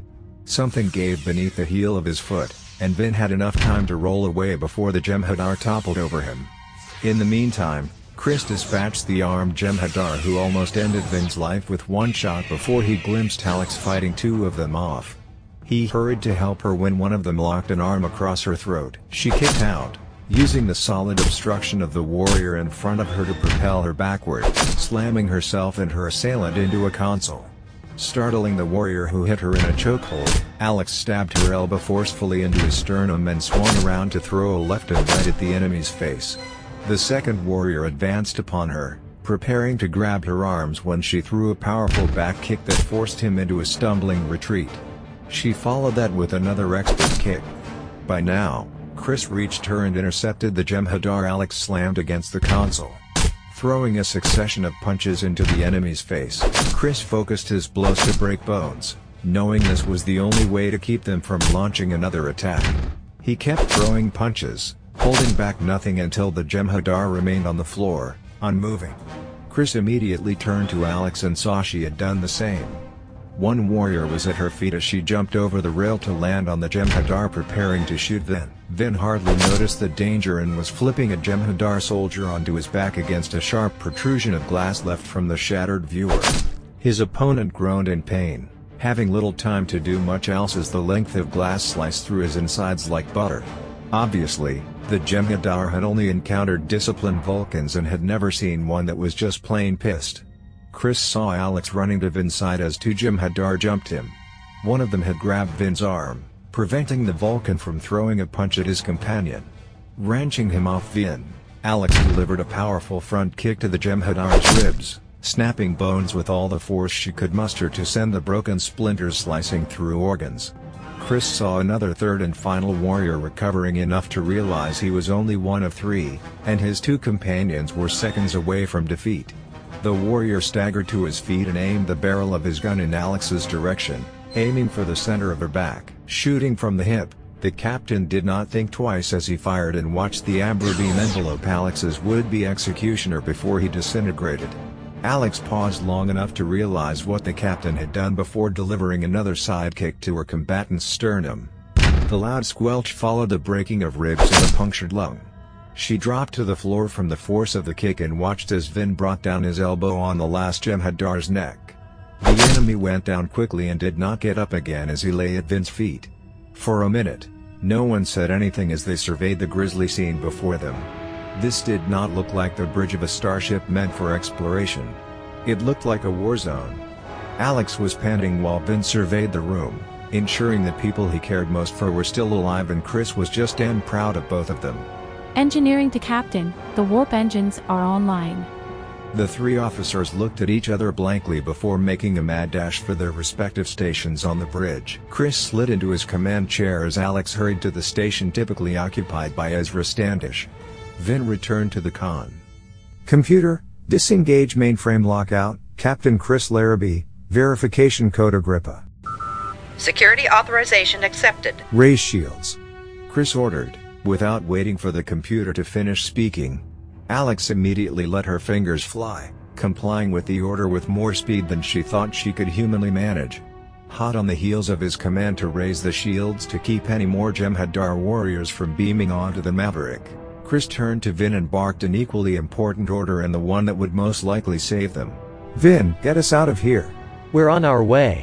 Something gave beneath the heel of his foot, and Vin had enough time to roll away before the Jem'Hadar toppled over him. In the meantime, Chris dispatched the armed Jem'Hadar who almost ended Vin's life with one shot before he glimpsed Alex fighting two of them off. He hurried to help her when one of them locked an arm across her throat. She kicked out, using the solid obstruction of the warrior in front of her to propel her backward, slamming herself and her assailant into a console. Startling the warrior who hit her in a chokehold, Alex stabbed her elbow forcefully into his sternum and swung around to throw a left and right at the enemy's face. The second warrior advanced upon her, preparing to grab her arms when she threw a powerful back kick that forced him into a stumbling retreat. She followed that with another expert kick. By now, Chris reached her and intercepted the Jem'Hadar. Alex slammed against the console, throwing a succession of punches into the enemy's face. Chris focused his blows to break bones, knowing this was the only way to keep them from launching another attack. He kept throwing punches, holding back nothing until the Jem'Hadar remained on the floor, unmoving. Chris immediately turned to Alex and saw she had done the same. One warrior was at her feet as she jumped over the rail to land on the Jem'Hadar, preparing to shoot Vin. Vin hardly noticed the danger and was flipping a Jem'Hadar soldier onto his back against a sharp protrusion of glass left from the shattered viewer. His opponent groaned in pain, having little time to do much else as the length of glass sliced through his insides like butter. Obviously, the Jem'Hadar had only encountered disciplined Vulcans and had never seen one that was just plain pissed. Chris saw Alex running to Vin's side as two Jem'Hadar jumped him. One of them had grabbed Vin's arm, preventing the Vulcan from throwing a punch at his companion. Wrenching him off Vin, Alex delivered a powerful front kick to the Jem'Hadar's ribs, snapping bones with all the force she could muster to send the broken splinters slicing through organs. Chris saw another third and final warrior recovering enough to realize he was only one of three, and his two companions were seconds away from defeat. The warrior staggered to his feet and aimed the barrel of his gun in Alex's direction, aiming for the center of her back. Shooting from the hip, the captain did not think twice as he fired and watched the amber beam envelope Alex's would-be executioner before he disintegrated. Alex paused long enough to realize what the captain had done before delivering another sidekick to her combatant's sternum. The loud squelch followed the breaking of ribs and a punctured lung. She dropped to the floor from the force of the kick and watched as Vin brought down his elbow on the last Jem'Hadar's neck. The enemy went down quickly and did not get up again as he lay at Vin's feet. For a minute, no one said anything as they surveyed the grisly scene before them. This did not look like the bridge of a starship meant for exploration. It looked like a war zone. Alex was panting while Vin surveyed the room, ensuring the people he cared most for were still alive, and Chris was just damn proud of both of them. Engineering to Captain, the warp engines are online. The three officers looked at each other blankly before making a mad dash for their respective stations on the bridge. Chris slid into his command chair as Alex hurried to the station typically occupied by Ezra Standish. Vin returned to the con. Computer, disengage mainframe lockout, Captain Chris Larrabee, verification code Agrippa. Security authorization accepted. Raise shields. Chris ordered, without waiting for the computer to finish speaking. Alex immediately let her fingers fly, complying with the order with more speed than she thought she could humanly manage. Hot on the heels of his command to raise the shields to keep any more Jem'Hadar warriors from beaming onto the Maverick, Chris turned to Vin and barked an equally important order and the one that would most likely save them. Vin, get us out of here. We're on our way.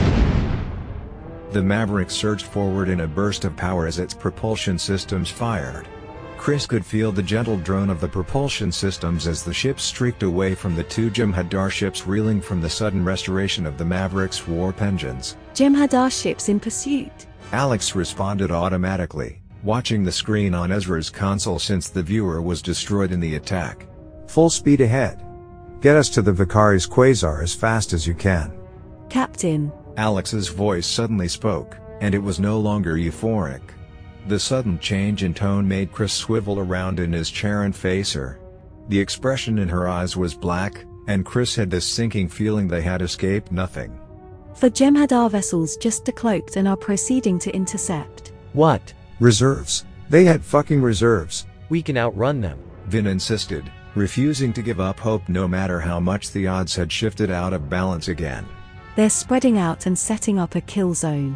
The Maverick surged forward in a burst of power as its propulsion systems fired. Chris could feel the gentle drone of the propulsion systems as the ship streaked away from the two Jem'Hadar ships, reeling from the sudden restoration of the Maverick's warp engines. Jem'Hadar ships in pursuit. Alex responded automatically, watching the screen on Ezra's console since the viewer was destroyed in the attack. Full speed ahead. Get us to the Vicari's quasar as fast as you can. Captain. Alex's voice suddenly spoke, and it was no longer euphoric. The sudden change in tone made Chris swivel around in his chair and face her. The expression in her eyes was black, and Chris had this sinking feeling they had escaped nothing. The Jem'Hadar vessels just decloaked and are proceeding to intercept. What? Reserves. They had fucking reserves. We can outrun them, Vin insisted, refusing to give up hope no matter how much the odds had shifted out of balance again. They're spreading out and setting up a kill zone.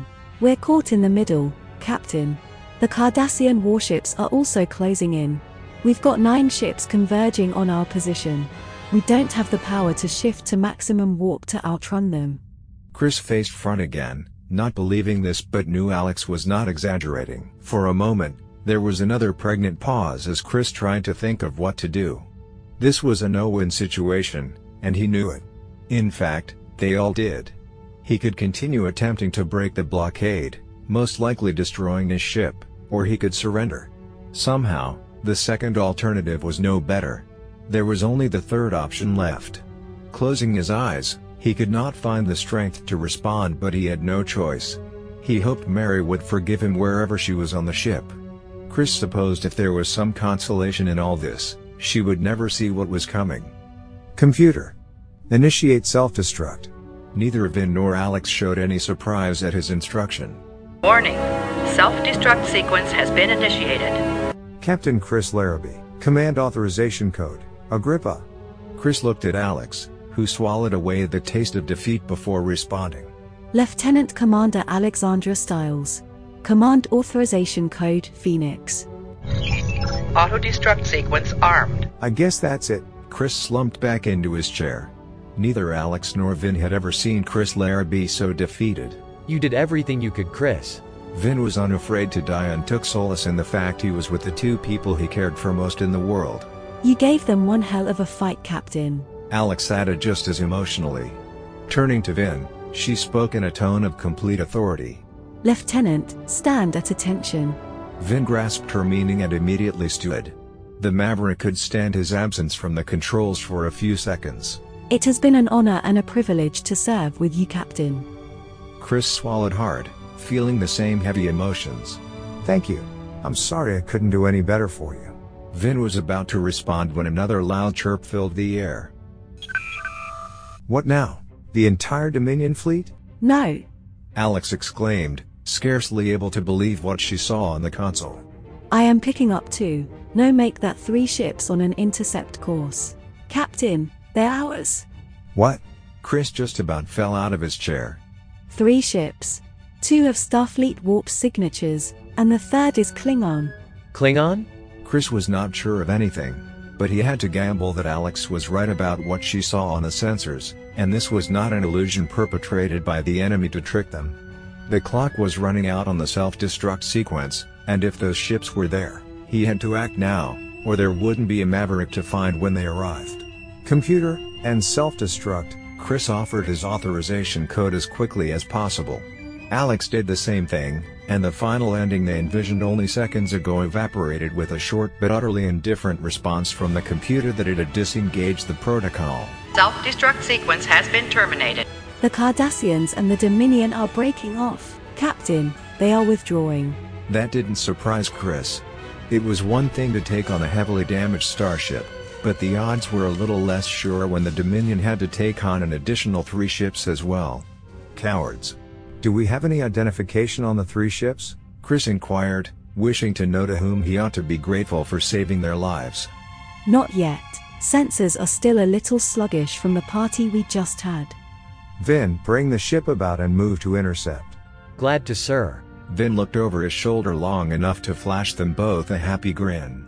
We're caught in the middle, Captain. The Cardassian warships are also closing in. We've got 9 ships converging on our position. We don't have the power to shift to maximum warp to outrun them. Chris faced front again, not believing this but knew Alex was not exaggerating. For a moment, there was another pregnant pause as Chris tried to think of what to do. This was a no-win situation, and he knew it. In fact, they all did. He could continue attempting to break the blockade, most likely destroying his ship, or he could surrender. Somehow, the second alternative was no better. There was only the third option left. Closing his eyes, he could not find the strength to respond, but he had no choice. He hoped Mary would forgive him wherever she was on the ship. Chris supposed if there was some consolation in all this, she would never see what was coming. Computer. Initiate self-destruct. Neither Vin nor Alex showed any surprise at his instruction. Warning. Self-destruct sequence has been initiated. Captain Chris Larrabee. Command authorization code, Agrippa. Chris looked at Alex, who swallowed away the taste of defeat before responding. Lieutenant Commander Alexandra Stiles. Command authorization code, Phoenix. Auto-destruct sequence armed. I guess that's it. Chris slumped back into his chair. Neither Alex nor Vin had ever seen Chris Larrabee so defeated. You did everything you could, Chris. Vin was unafraid to die and took solace in the fact he was with the 2 people he cared for most in the world. You gave them one hell of a fight, Captain. Alex added just as emotionally. Turning to Vin, she spoke in a tone of complete authority. Lieutenant, stand at attention. Vin grasped her meaning and immediately stood. The Maverick could stand his absence from the controls for a few seconds. It has been an honor and a privilege to serve with you, Captain. Chris swallowed hard, feeling the same heavy emotions. Thank you. I'm sorry I couldn't do any better for you. Vin was about to respond when another loud chirp filled the air. What now? The entire Dominion fleet? No. Alex exclaimed, scarcely able to believe what she saw on the console. I am picking up 2. No, make that 3 ships on an intercept course. Captain, they're ours. What? Chris just about fell out of his chair. 3 ships. 2 have Starfleet warp signatures, and the 3rd is Klingon. Klingon? Chris was not sure of anything, but he had to gamble that Alex was right about what she saw on the sensors, and this was not an illusion perpetrated by the enemy to trick them. The clock was running out on the self-destruct sequence, and if those ships were there, he had to act now, or there wouldn't be a Maverick to find when they arrived. Computer, and self-destruct. Chris offered his authorization code as quickly as possible. Alex did the same thing, and the final ending they envisioned only seconds ago evaporated with a short but utterly indifferent response from the computer that it had disengaged the protocol. Self-destruct sequence has been terminated. The Cardassians and the Dominion are breaking off. Captain, they are withdrawing. That didn't surprise Chris. It was one thing to take on a heavily damaged starship, but the odds were a little less sure when the Dominion had to take on an additional 3 ships as well. Cowards. Do we have any identification on the 3 ships? Chris inquired, wishing to know to whom he ought to be grateful for saving their lives. Not yet. Sensors are still a little sluggish from the party we just had. Vin, bring the ship about and move to intercept. Glad to, sir. Vin looked over his shoulder long enough to flash them both a happy grin.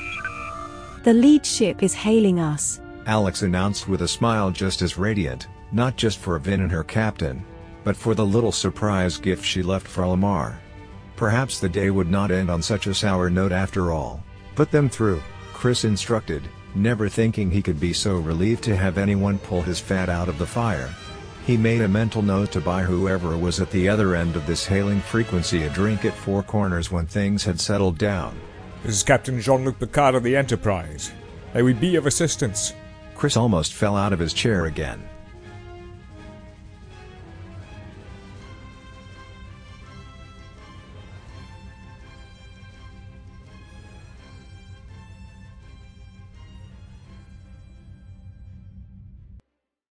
The lead ship is hailing us, Alex announced with a smile just as radiant, not just for Vin and her captain, but for the little surprise gift she left for Lamar. Perhaps the day would not end on such a sour note after all. Put them through, Chris instructed, never thinking he could be so relieved to have anyone pull his fat out of the fire. He made a mental note to buy whoever was at the other end of this hailing frequency a drink at Four Corners when things had settled down. This is Captain Jean-Luc Picard of the Enterprise. May we be of assistance? Chris almost fell out of his chair again.